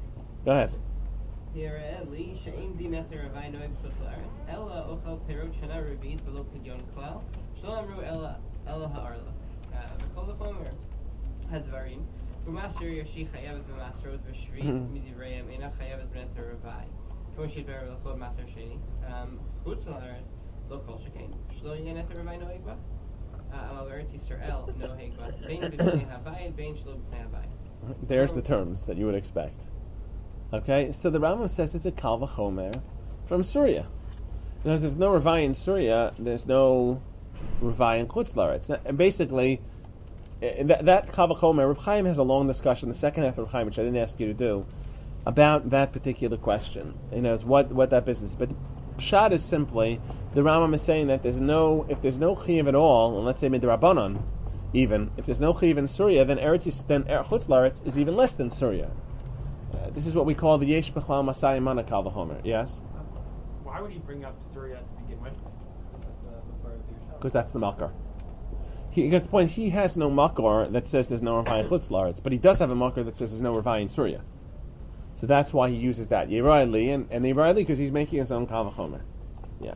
There's the terms that you would expect. Okay, so the Rambam says it's a Kal V'chomer from Surya. Because there's no Ravai in Surya, there's no Ravai in Chutz La'aretz. And basically, that Kal V'chomer, Reb Chaim has a long discussion, the second half of Reb Chaim, which I didn't ask you to do, about that particular question. What that business is. But Pshat is simply, the Rambam is saying that if there's no Chiyuv at all, and let's say Midrabanan, even, if there's no Chiyuv in Surya, then Chutz La'aretz is even less than Surya. This is what we call the Yesh B'chlal Masai Mana Kal V'chomer. Yes? Why would he bring up Surya to begin with? Because that's the Makar. Because the point, he has no Makar that says there's no Ravai in Chutz La'aretz, but he does have a Makar that says there's no Ravai in Surya. So that's why he uses that. Yirah Li, and Yirah Li because he's making his own Kal V'chomer. Yeah.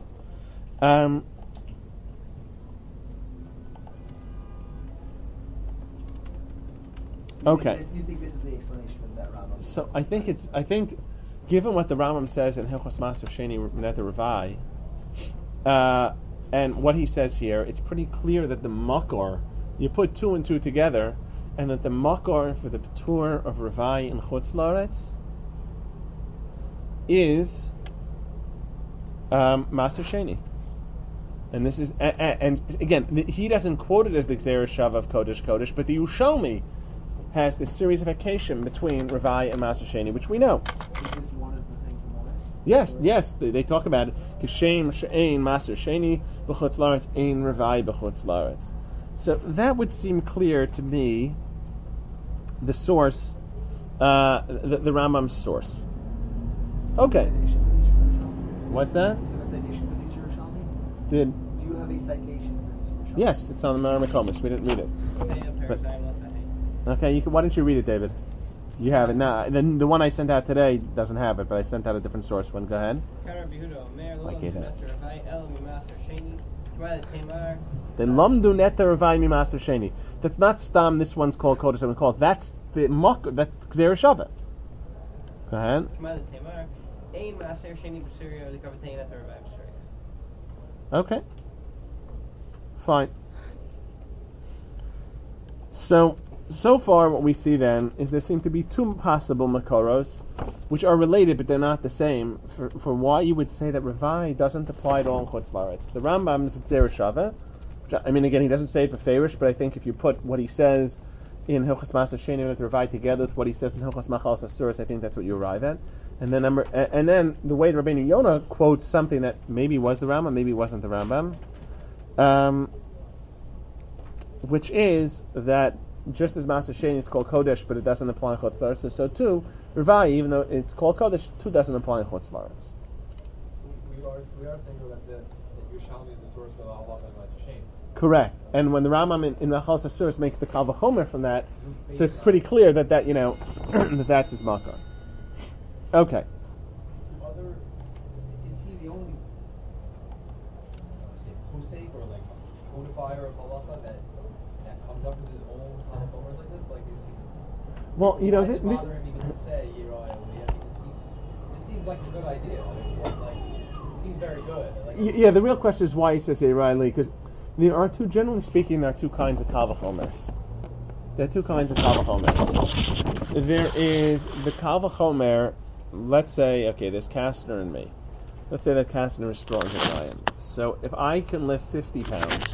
You think this is the explanation of that Rambam? So I think given what the Rambam says in Hilchos Maser Sheni Neter Revai, and what he says here, it's pretty clear that the makor, you put 2 and 2 together, and that the makor for the Ptur of Revai in Chutz La'aretz is Maser Sheni. And this is, and again, he doesn't quote it as the Gzeira Shava of Kodesh, but the Yerushalmi has this series of occasion between Revai and Maser Sheni, which we know. Is this one of the things in the list? Yes, they talk about it. Kishem she'ein Maser Sheni b'chutz la'aretz ein Revai b'chutz la'aretz. So that would seem clear to me. The source, the Rambam's source. Okay. What's that? Do you have a citation for this Yerushalmi? Do you have a citation for this Yerushalmi? Yes, it's on the Mareh Mekomos. We didn't read it. Okay, why don't you read it, David? You have it now. Then the one I sent out today doesn't have it, but I sent out a different source one. Go ahead. They lamdu neter Revai mi Maser Sheni. That's not stam. This one's called Kodesh. Someone called. That's the mock. That's Gzeira Shava. Go ahead. Okay. Fine. So far what we see then is there seem to be 2 possible makoros, which are related but they're not the same, for why you would say that Revai doesn't apply at all in Chutz La'aretz. The Rambam is Gzeira Shava. I mean, again, he doesn't say it beferish, but I think if you put what he says in Hilchos Maser Sheni with Revai together with what he says in Hilchos Machalas Asuros, I think that's what you arrive at. And then the way Rabbeinu Yonah quotes something that maybe was the Rambam, maybe wasn't the Rambam, which is that just as Maser Sheni is called Kodesh, but it doesn't apply in Chutz La'aretz, so too, Revai, even though it's called Kodesh, too doesn't apply in Chutz La'aretz. We are saying that Yerushalmi is the source for the halacha and Maser Sheni. Correct. And when the Rambam in the Machalas Asuros makes the Kal V'chomer from that, so it's pretty clear that that that's his makar. Okay. Is he the only, say, posek or like codifier of halacha that comes up with his own halachomers like this? Like, is he? Well, why does it bother him even to say Yeroi? I mean, it seems like a good idea. It seems very good. Yeah, the real question is why he says Yeroi, because there are generally speaking, there are 2 kinds of Kal V'chomers. There are 2 kinds of Kal V'chomers. There is the Kal V'chomer. Let's say, okay, there's Kastner and me. Let's say that Kastner is stronger than I am. So if I can lift 50 pounds,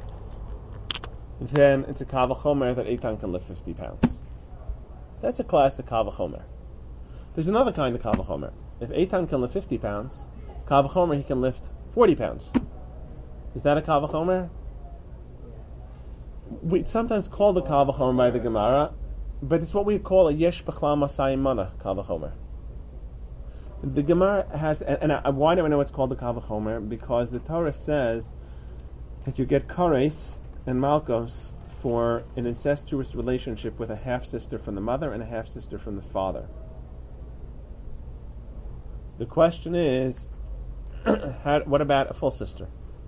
then it's a Kal V'chomer that Eitan can lift 50 pounds. That's a classic Kal V'chomer. There's another kind of Kal V'chomer. If Eitan can lift 50 pounds, Kal V'chomer he can lift 40 pounds. Is that a Kal V'chomer? We sometimes call the Kal V'chomer by the Gemara, but it's what we call a Yesh B'chlam Masayim Mana Kal V'chomer. The Gemara has, and why do I know it's called the Kal V'chomer? Because the Torah says that you get Kares and Malkos for an incestuous relationship with a half-sister from the mother and a half-sister from the father. The question is, what about a full sister?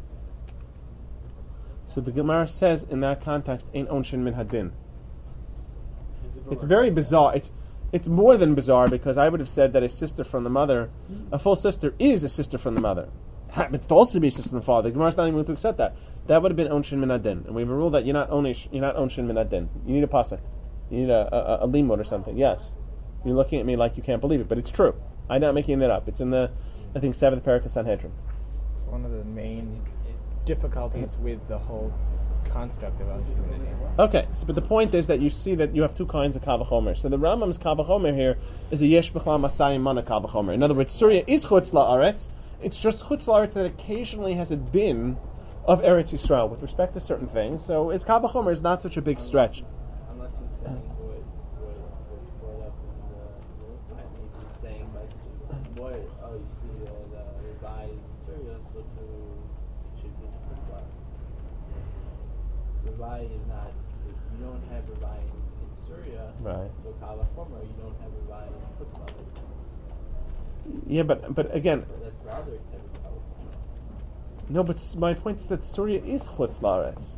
So the Gemara says in that context, Ein Onshin Min Hadin. It's very bizarre. It's more than bizarre because I would have said that a sister from the mother, a full sister is a sister from the mother. Happens to also be a sister from the father. The Gemara's not even going to accept that. That would have been Onshin Min Hadin. And we have a rule that you're not Onshin Min Hadin. You need a pasuk. You need a limud or something. Yes. You're looking at me like you can't believe it, but it's true. I'm not making that up. It's in the, I think, 7th parak of Sanhedrin. It's one of the main difficulties with the whole construct of unhumanity. Okay, but the point is that you see that you have 2 kinds of Kal V'chomer. So the Rambam's Kal V'chomer here is a Yesh B'chlam Masayim Mana Kal V'chomer. In other words, Surya is Chutz La'aretz. It's just Chutz La'aretz that occasionally has a din of Eretz Yisrael with respect to certain things. So his Kal V'chomer is not such a big stretch. Unless he's saying what brought up in the he's saying by you see the guy is in Syria, so it should be Chutz La'aretz. Revai is not, you don't have Revai in Syria, right? So Kal V'chomer, you don't have Revai in Chutz La'aretz. Yeah, but again, that's the other type of Kal V'chomer. No, but my point is that Surya is Chutz La'aretz.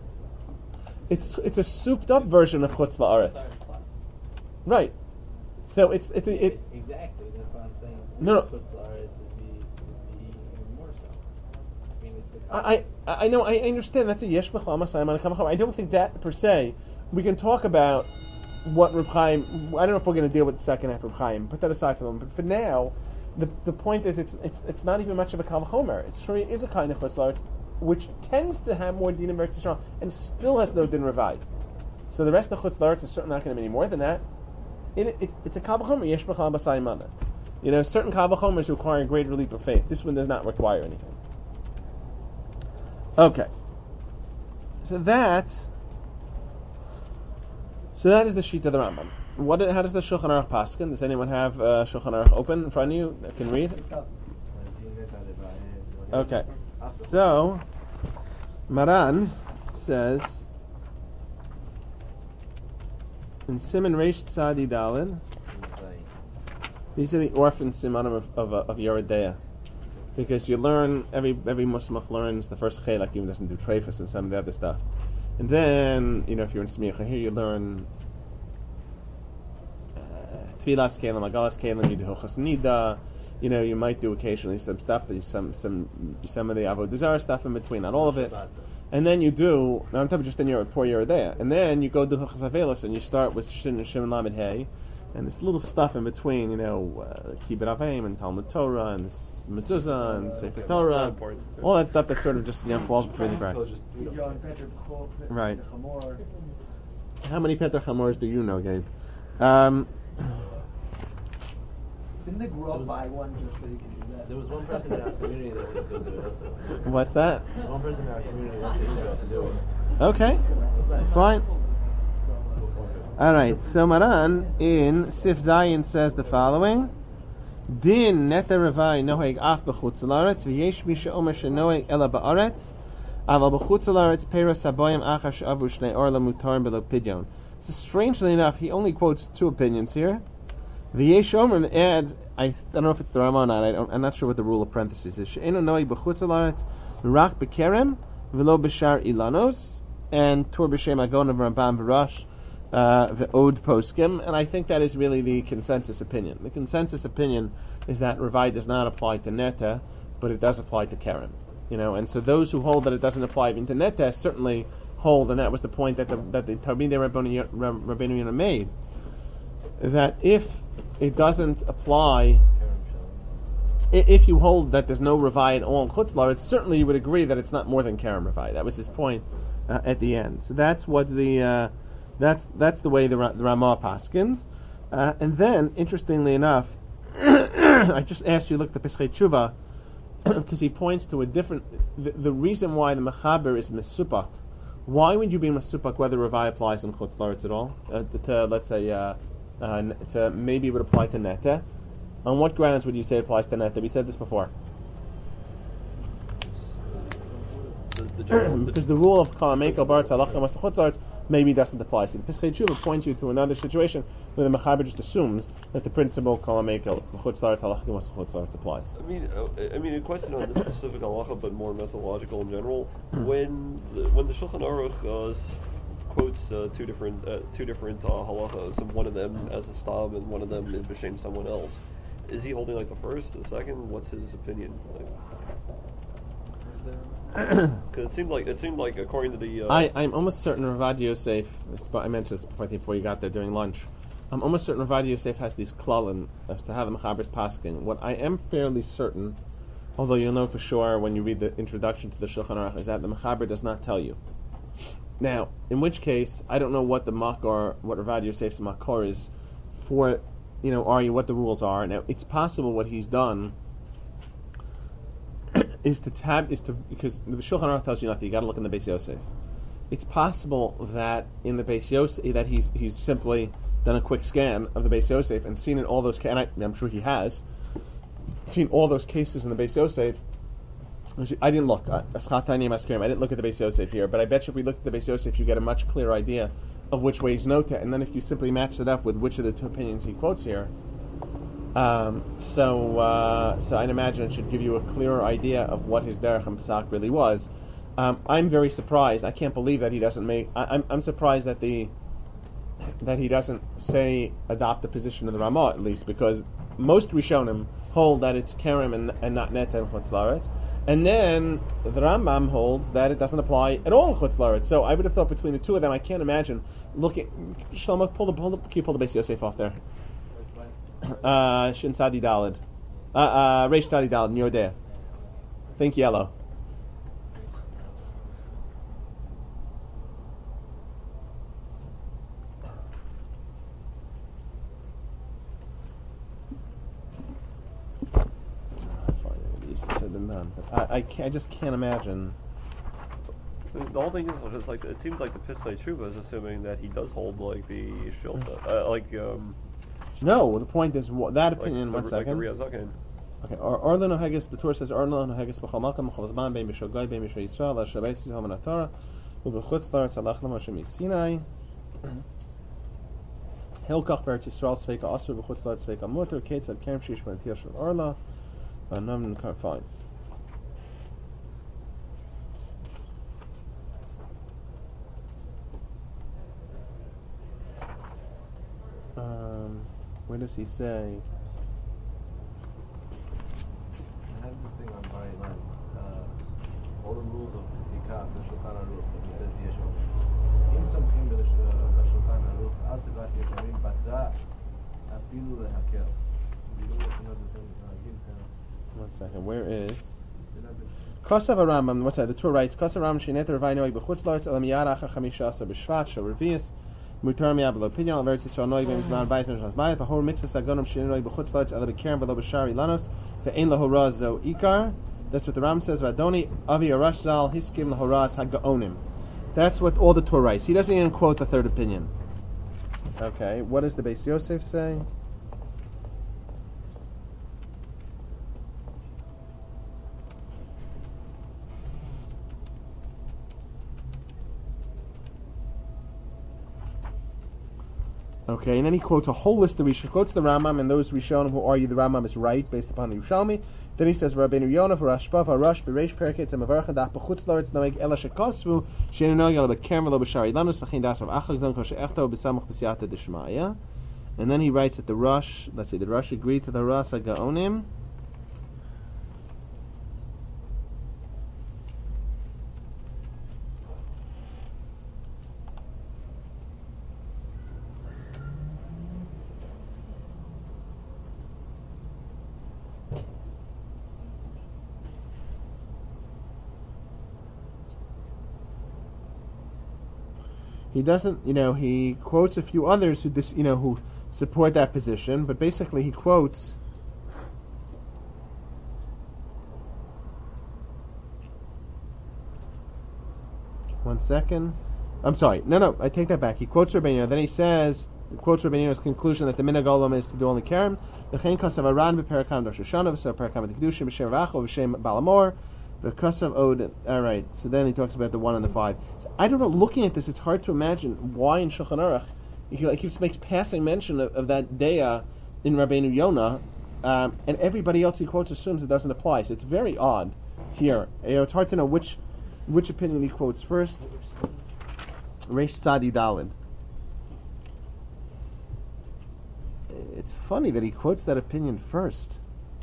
It's a souped up version of Chutz La'aretz. Right. So it exactly. That's what I'm saying. No. Chutz la'aretz would be even more so. I mean, it's the I know, I understand that's a yesh b'chal masayim on a kamachom. I don't think that per se. We can talk about what Reb Chaim. I don't know if we're going to deal with the second half of Reb Chaim. Put that aside for them. But for now, the point is it's not even much of a kavachomer. It's sure is a kind of chutz la'aretz, which tends to have more din of Eretz Yisrael and still has no din revive. So the rest of chutz la'aretz is certainly not going to be any more than that. It's a kavachomer yesh b'chal masayim on it. You know, certain kavachomers require a great relief of faith. This one does not require anything. Okay. So that is the sheet of the Rambam. How does the Shulchan Aruch paskin? Does anyone have Shulchan Aruch open in front of you that can read? Okay. So Maran says in Siman Reish Tzadi Daled. These are the orphan simanim of Yeridea, because you learn every Muslimach learns the first chelak, even doesn't do treifus and some of the other stuff, and then if you're in Smicha here you learn Tfilas Kelim, Agalas Kelim, you do Hilchos Nida, you might do occasionally some stuff, some of the Avodah Zarah stuff in between, not all of it, and then you do. Now I'm talking just in your poor Yeridea, and then you go do Hilchos Avelos and you start with Shin and Lamed Hey. And this little stuff in between, Kibbut Avim and Talmud Torah and Mezuzah and Sefer Torah, all that stuff that sort of just falls between the cracks. Right. How many Peter Chamors do you know, Gabe? Didn't they grow up buy one just so you can do that? There was one person in our community that was going to do it also. What's that? One person in our community went to Israel to do it. Okay, fine. All right, so Maran in Sif Zayin says the following: Din neta revai noheg af b'chutz la'aretz v'yesh mi she'omer shenoheg ela ba'aretz aval b'chutz la'aretz peiros haboyim achar she'avu shnei or lamutarim below pidyon. So strangely enough, he only quotes two opinions here. V'yesh omer adds, I don't know if it's the Rama or not. I'm not sure what the rule of parentheses is. She'eno noheg b'chutz la'aretz rak b'kerem v'lo b'shar ilanos, and Tur b'shem agon of Rambam v'Rosh. The Ode Poskim, and I think that is really the consensus opinion. The consensus opinion is that Ravai does not apply to Neta, but it does apply to Keren. And so those who hold that it doesn't apply even to Neta certainly hold, and that was the point that the Talmidei Rabbeinu Yonah made, is that if it doesn't apply, if you hold that there's no Ravai at all in Chutz La'aretz, certainly you would agree that it's not more than Keren Ravai. That was his point at the end. So that's what the That's the way the Ramah paskins. And then, interestingly enough, I just asked you to look at the Pesachei Tshuva, because he points to a different. The reason why the Mechaber is Mesupak. Why would you be Mesupak whether Ravai applies in Chutz La'aretz at all? To let's say, to maybe it would apply to Neta. On what grounds would you say it applies to Neta? We said this before. Because the rule of Kalameko Baratz Halachim Mas Chutz La'aretz maybe doesn't apply. So the Pesachei Tshuva points you to another situation where the Mechaber just assumes that the principle Kalameko Chutz La'aretz Halachim Mas Chutz La'aretz applies. I mean, a question on this specific halacha, but more methodological in general. When the Shulchan Aruch quotes two different halachas, and one of them as a stam and one of them is b'shem someone else, is he holding like the first, the second? What's his opinion? Because it seemed like according to the I'm almost certain Ravad Yosef, I mentioned this before you got there during lunch, I'm almost certain Ravad Yosef has these klalim as to how the Mechaber's paskin. What I am fairly certain, although you'll know for sure when you read the introduction to the Shulchan Aruch, is that the Mechaber does not tell you. Now, in which case, I don't know what the Makor, what Ravad Yosef's Makor is for, what the rules are. Now, it's possible what he's done is to because the Shulchan Aruch tells you nothing. You got to look in the Beis Yosef. It's possible that in the Beis Yosef that he's simply done a quick scan of the Beis Yosef and seen in all those and I'm sure he has seen all those cases in the Beis Yosef. I didn't look. I didn't look at the Beis Yosef here, but I bet you if we look at the Beis Yosef, you get a much clearer idea of which way he's nota, and then if you simply match it up with which of the two opinions he quotes here. So I'd imagine it should give you a clearer idea of what his derech psak really was. I'm very surprised. I can't believe that he doesn't make. I'm surprised that the that he doesn't say adopt the position of the Ramah, at least, because most Rishonim hold that it's Kerem and not Neta and Chutz La'aretz. And then the Rambam holds that it doesn't apply at all in Chutz La'aretz. So I would have thought between the two of them, I can't imagine looking. Shlomo, can you pull the Beis Yosef off there? Shin Sadi Dalid. Reish Sadi Dalid, in your day. Think yellow. I just can't imagine. The whole thing is just like it seems like the Pislei Tshuva is assuming that he does hold like the Shilta, No, the point is that opinion. Like 1 second. Like the Riazakin. Okay. Orla no haggis. The Torah says Orla no haggis b'chol makam b'chol zman bein b'shogay bein b'shay Yisrael l'shabei yisrael min haTorah u'b'chutz la'aretz halach l'Moshe miSinai. Hilkach b'Eretz Yisrael sveika asur b'chutz la'aretz sveika muter ketzad kerem sheish b'netiel shel Orla. Fine. Where does he say? I have this thing on my line. All the rules of Pesika for Shulchan Aruch. It says Yeshua. Im somchim b'Shulchan Aruch, asivat Yeshomim batra afilu lehakel. 1 second. Where is? Kosav Rambam. What's that? The Torah writes Kosav Rambam sheneter vaynoy b'chutz la'aretz elam yarach ha'chamishasa b'shvat sharevius. Mutar miyablo opinion on Eretz Yisrael noy v'mizman b'ayzner shas b'ayit v'hor mixes agonim sheneroy b'chutz la'aretz ela b'kerem v'lo b'shari lanos ve'ein lahora zo ikar. That's what the Ram says. V'adoni avi arash zal hiskim lahoras ha'gaonim. That's what all the Torah writes. He doesn't even quote the third opinion. Okay, what does the Beis Yosef say? Okay, and then he quotes a whole list of Rishonim. Quotes the Rambam and those Rishonim who argue the Rambam is right based upon the Yerushalmi. Then he says, Rabbeinu Yonah, Rashbav, Harash, Bereish, Pereketz, and Mavarcha, Dach, B'chutz La'aretz, Noeg, Ela Shekosvu, Sheinu Noeg, Ela B'kerem, V'lo B'shari Lanus, V'chein Das, Rav Achag, Zon Koshe Echto, B'samuch, B'siyata D'Shmaya. And then he writes that the Rosh, let's see, the Rosh agreed to the Ras HaGaonim. He doesn't, he quotes a few others who support that position, but basically he quotes. One second. I'm sorry. No, I take that back. He quotes Rabbeinu, then he quotes Rabbeinu's conclusion that the minhag olam is to do only kerem. V'chein kasav aran b'perakam Rosh Hashanah, so perakam v'kedushin b'shem Racho v'shem Balamor. The Kasav Od. All right. So then he talks about the 1 and the 5. So I don't know. Looking at this, it's hard to imagine why in Shulchan Aruch he makes passing mention of that Deya in Rabbeinu Yonah, and everybody else he quotes assumes it doesn't apply. So it's very odd here. It's hard to know which opinion he quotes first. Reish Sadi Dalid. It's funny that he quotes that opinion first.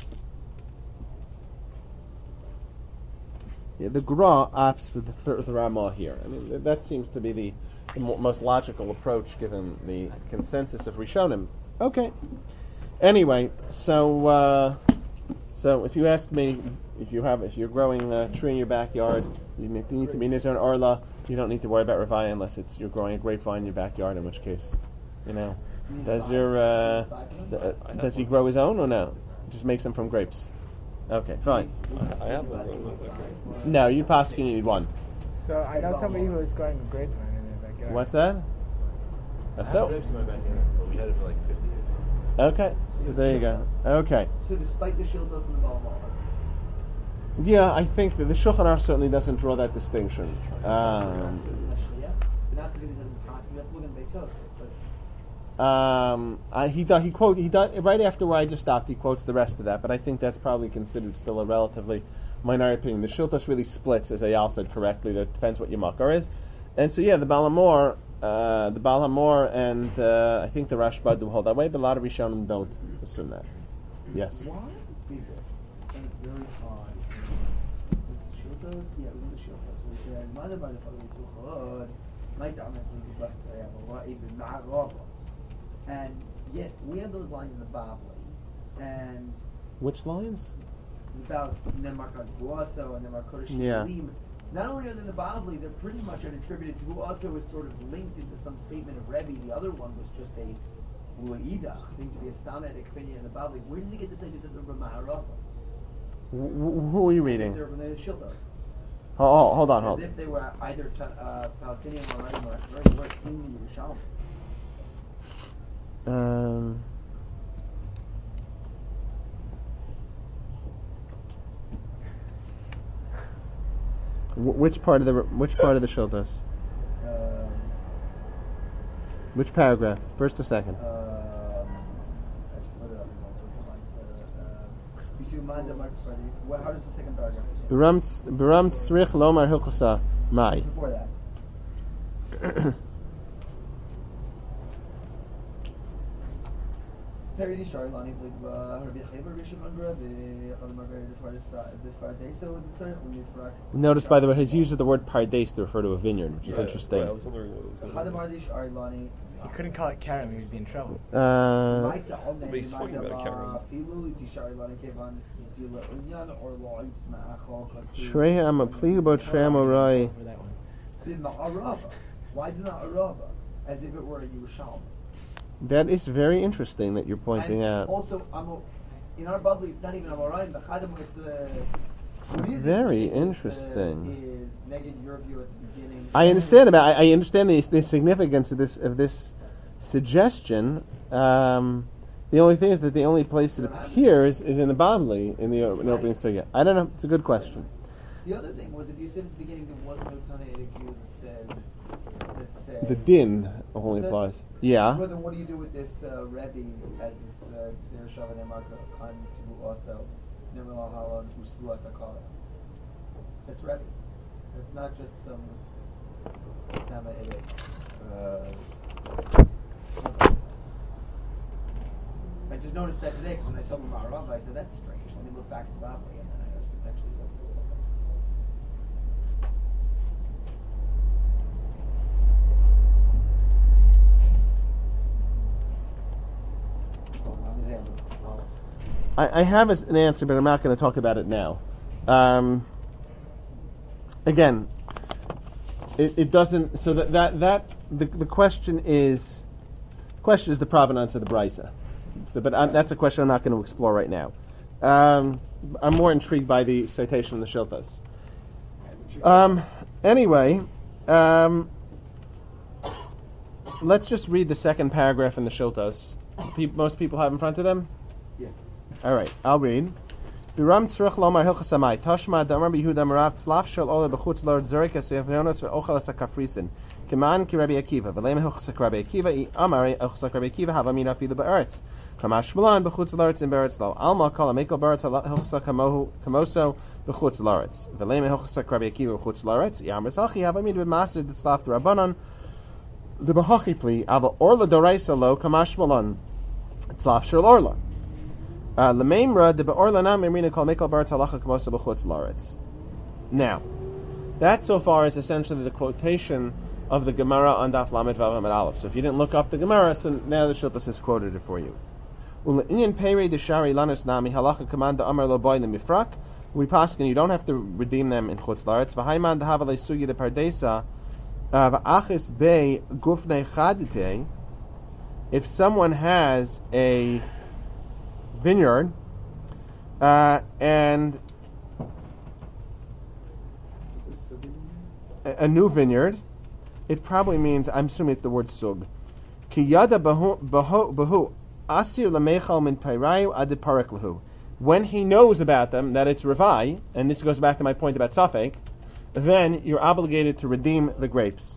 Yeah, the Gra opts for the Ramah here. I mean, that seems to be the most logical approach given the consensus of Rishonim. Okay. Anyway, so if you ask me, if you're growing a tree in your backyard, you need to be Nizar and Orla. You don't need to worry about Ravaya unless you're growing a grapevine in your backyard. In which case, does he grow his own or no? Just makes them from grapes. Okay, fine. I have one. No, you possibly need one. So I know somebody who is growing a grapevine in their backyard. What's that? I have grapes in my backyard, but we had it for like 50 years. Okay, so there you go. Okay. So despite the Shiltos and the Balamor. Yeah, I think that the Shulchan Aruch certainly doesn't draw that distinction. He right after where I just stopped, he quotes the rest of that, but I think that's probably considered still a relatively minority opinion. The Shiltos really splits, as Eyal said correctly. That depends what your makar is, and so the Balamor the Baal HaMor and I think the Rashba do hold that way, but a lot of Rishonim don't assume that. Yes. Why is it very hard in the Shiltos? Yeah, it was in the Shiltos. We said, "Ma'ale by the Chalei Sukkot, like the Amen Kli B'Bach Torah, Ibn Ma'arava." And yet we have those lines in the Bavli, and Which lines? about Nemar Kazbuaso and Nemar Kodesh Yeah. Yilim. Not only are they in the Bavli, they're pretty much attributed to who also is sort of linked into some statement of Rebbe. The other one was just a Ula'idach, seemed to be a Stametic opinion in the Bavli. Where does he get this idea that they're Ma'arava? Who are you reading? They're from the Shiltos. Hold on. As if they were either Palestinian or Iranian or very worse in the Yerushalmi. Which part of the Shiltos? Which paragraph? First or second? I split it up in all sorts of lines. How does the second paragraph? Biram tzrich lomar hilchasa mai. Before that. Peridi Sharlani Rabbi Chaver Rishon Notice, by the way, his use of the word pardes to refer to a vineyard, which is interesting. Right, I was wondering what was going on. He couldn't call it Karen, he would be in trouble. He's talking about a Karen. Shreya Amaplibo Tremorai. Why do not Arava? As if it were a Yerushalmi. That is very interesting that you're pointing out. Also, in our Bavli, it's not even Amoraim. The Chadam, it's very interesting. Is negative your view at the beginning. I understand the significance of this suggestion. The only thing is that the only place it appears is in the Bavli, in the opening sugya. I don't know. It's a good question. The other thing was, if you said at the beginning there was no Tanaitic view that says the din only applies. Yeah. Well, then what do you do with this Rebbe as this Gzir Shavan Emarka Khan to also Nimrala Halon Uslu Asakara? That's Rebbe. That's not just some Snama I just noticed that today because when I saw Ma'arav, I said that's strange. Let me look back to Babli, and then I noticed it's actually what it was like. I have an answer, but I'm not going to talk about it now. Again, it doesn't. So the question is the provenance of the brisa. So, but that's a question I'm not going to explore right now. I'm more intrigued by the citation in the Shiltos. Anyway, let's just read the second paragraph in the Shiltos. Most people have in front of them? Yeah. All right, I'll read. Biram tzrich lomar hilchas amai tashma damar bihuda marav tzlaf shel ola b'chutz lord zurich asuyavyonos ve'ochel asakafrisin keman ki Rabbi Akiva v'leim hilchas Rabbi Akiva I amari hilchas Rabbi Akiva havamina filu ba'aretz kamash shmulan b'chutz laretz in ba'aretz lo alma kala mekel ba'aretz hilchas kamoso b'chutz laretz v'leim hilchas Rabbi Akiva b'chutz laretz yamris hachi havamina b'masid tzlaf d'rabanan the b'hachi pli ava orla doraisa lo kamash shmulan tzlaf shel orla. Now, that so far is essentially the quotation of the Gemara on Daf Lamed Vav Amud Aleph. So if you didn't look up the Gemara, so now the Shiltos has quoted it for you. We pass, and you don't have to redeem them in Chutz Laretz. If someone has a vineyard and a new vineyard, it probably means, I'm assuming it's the word sug. Ki yada bahu asir lamechal min payrayu ad parek lahu. When he knows about them that it's revai, and this goes back to my point about safek, then you're obligated to redeem the grapes.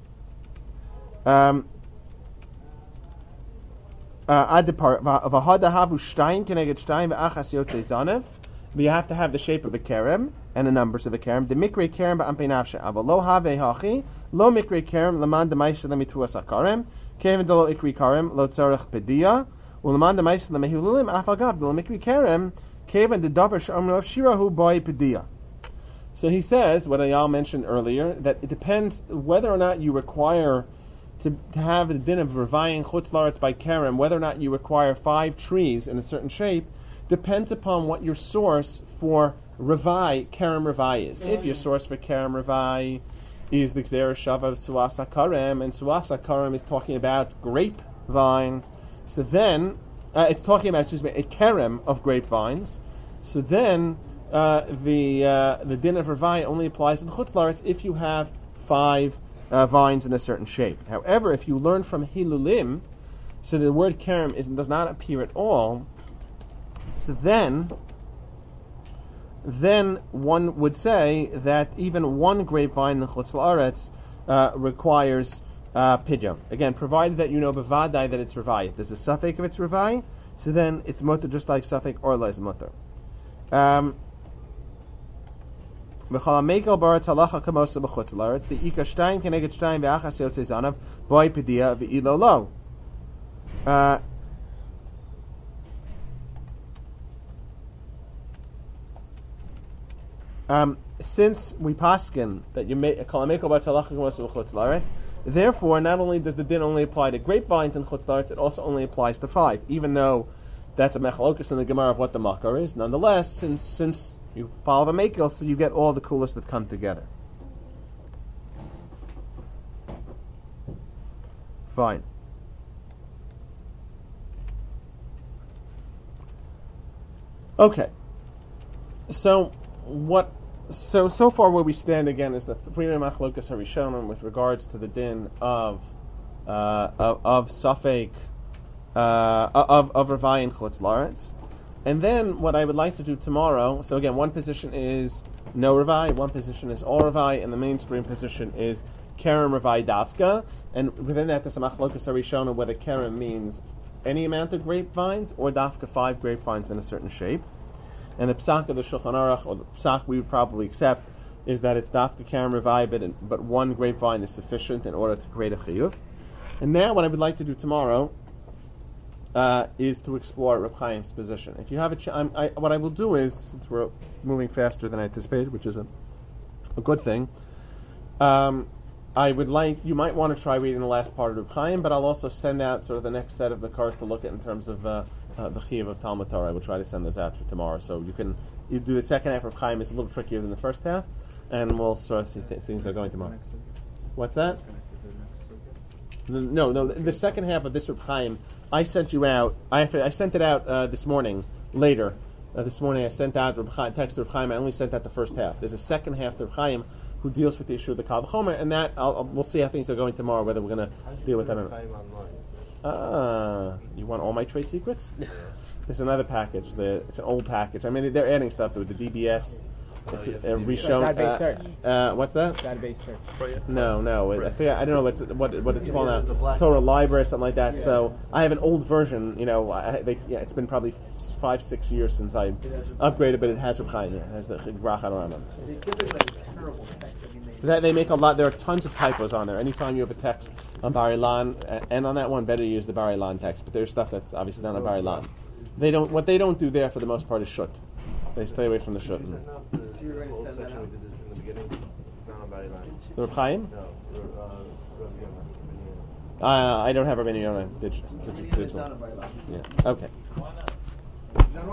But you have to have the shape of the kerem, and the numbers of the kerem. The mikre kerem ba'ampei nafshe. Ava lo have hachi lo mikre kerem laman demaisa lemituas akarem. Kevin delo ikri karem lo tzarech pedia. Ulaman demaisa lemehilulim afagav delo mikre kerem. Kevin the davar she'omr shirahu boy pedia. So he says, what Ayal mentioned earlier, that it depends whether or not you require to have the din of revaying chutz la'aretz by kerem, whether or not you require 5 trees in a certain shape, depends upon what your source for revai, kerem revai is. If your source for kerem revai is the Gzera Shav of Suas HaKarem, and Suas HaKarem is talking about grapevines, so then, it's talking about, a kerem of grapevines, so then, the din of revai only applies in chutz la'aretz if you have 5 vines in a certain shape. However, if you learn from hilulim, so the word kerem does not appear at all, so then one would say that even one grapevine in chutz la'aretz requires pidyon. Again, provided that you know bevadai that it's revai. If there's a safek of it's revai, so then it's mutter just like safek orla is mutter. V'chol ha'mekel baretz halacha kamosa b'chutz la'aretz the ika shtayim keneged shtayim v'achas yotzei zanav boy pedia v'ilo lo. Since we paskin that you make kol ha'mekel baretz halacha kamosa b'chutz la'aretz, therefore not only does the din only apply to grapevines in chutz la'aretz, it also only applies to 5, even though that's a mechalokus in the Gemara of what the makar is. Nonetheless, since you follow the mekel, so you get all the kulas that come together. Fine. Okay. So far where we stand again is the Prima Machlokas Harishonim with regards to the din of Safek of Revai and Chutz La'aretz. And then what I would like to do tomorrow, so again, one position is no Revai, one position is all Revai, and the mainstream position is Kerem Revai Dafka. And within that, there's a Machlokas Harishonim whether Kerem means any amount of grapevines or Dafka 5 grapevines in a certain shape. And the Psak of the Shulchan Aruch, or the Psak we would probably accept, is that it's Dafka Kerem Revai, but one grapevine is sufficient in order to create a Chiyuv. And now what I would like to do tomorrow is to explore Reb Chaim's position. If you have what I will do is, since we're moving faster than I anticipated, which is a good thing, you might want to try reading the last part of Reb Chaim, but I'll also send out sort of the next set of makars to look at in terms of the Chiyuv of Talmud Torah. I will try to send those out for tomorrow. So you do the second half of Reb Chaim is a little trickier than the first half, and we'll sort of see things are going tomorrow. What's that? No. The second half of this Reb Chaim, I sent you out. I sent it out this morning. Later, this morning I sent out text to Reb Chaim. I only sent out the first half. There's a second half to Reb Chaim who deals with the issue of the Kal V'chomer, and that we'll see how things are going tomorrow. Whether we're going to deal with that or not. You want all my trade secrets? Yeah. There's another package. It's an old package. I mean, they're adding stuff to it. The DBS. It's a Rishon. Database search. What's that? Database search. No. I don't know what it's called now. Torah library or something like that. Yeah. So I have an old version. It's been probably 5-6 years since I upgraded, but it has Reb Chaim. It has the Grach Adoram. They make a lot. There are tons of typos on there. Anytime you have a text on Bar Ilan, and on that one, better use the Bar Ilan text. But there's stuff that's obviously done on Bar Ilan. What they don't do there for the most part is shut. They stay away from the shut. The whole section we did in the beginning, it's not on Bar Ilan. The Reb Chaim? No, I don't have Rabbeinu Yonah digital. It's not on Bar Ilan. Yeah. Okay.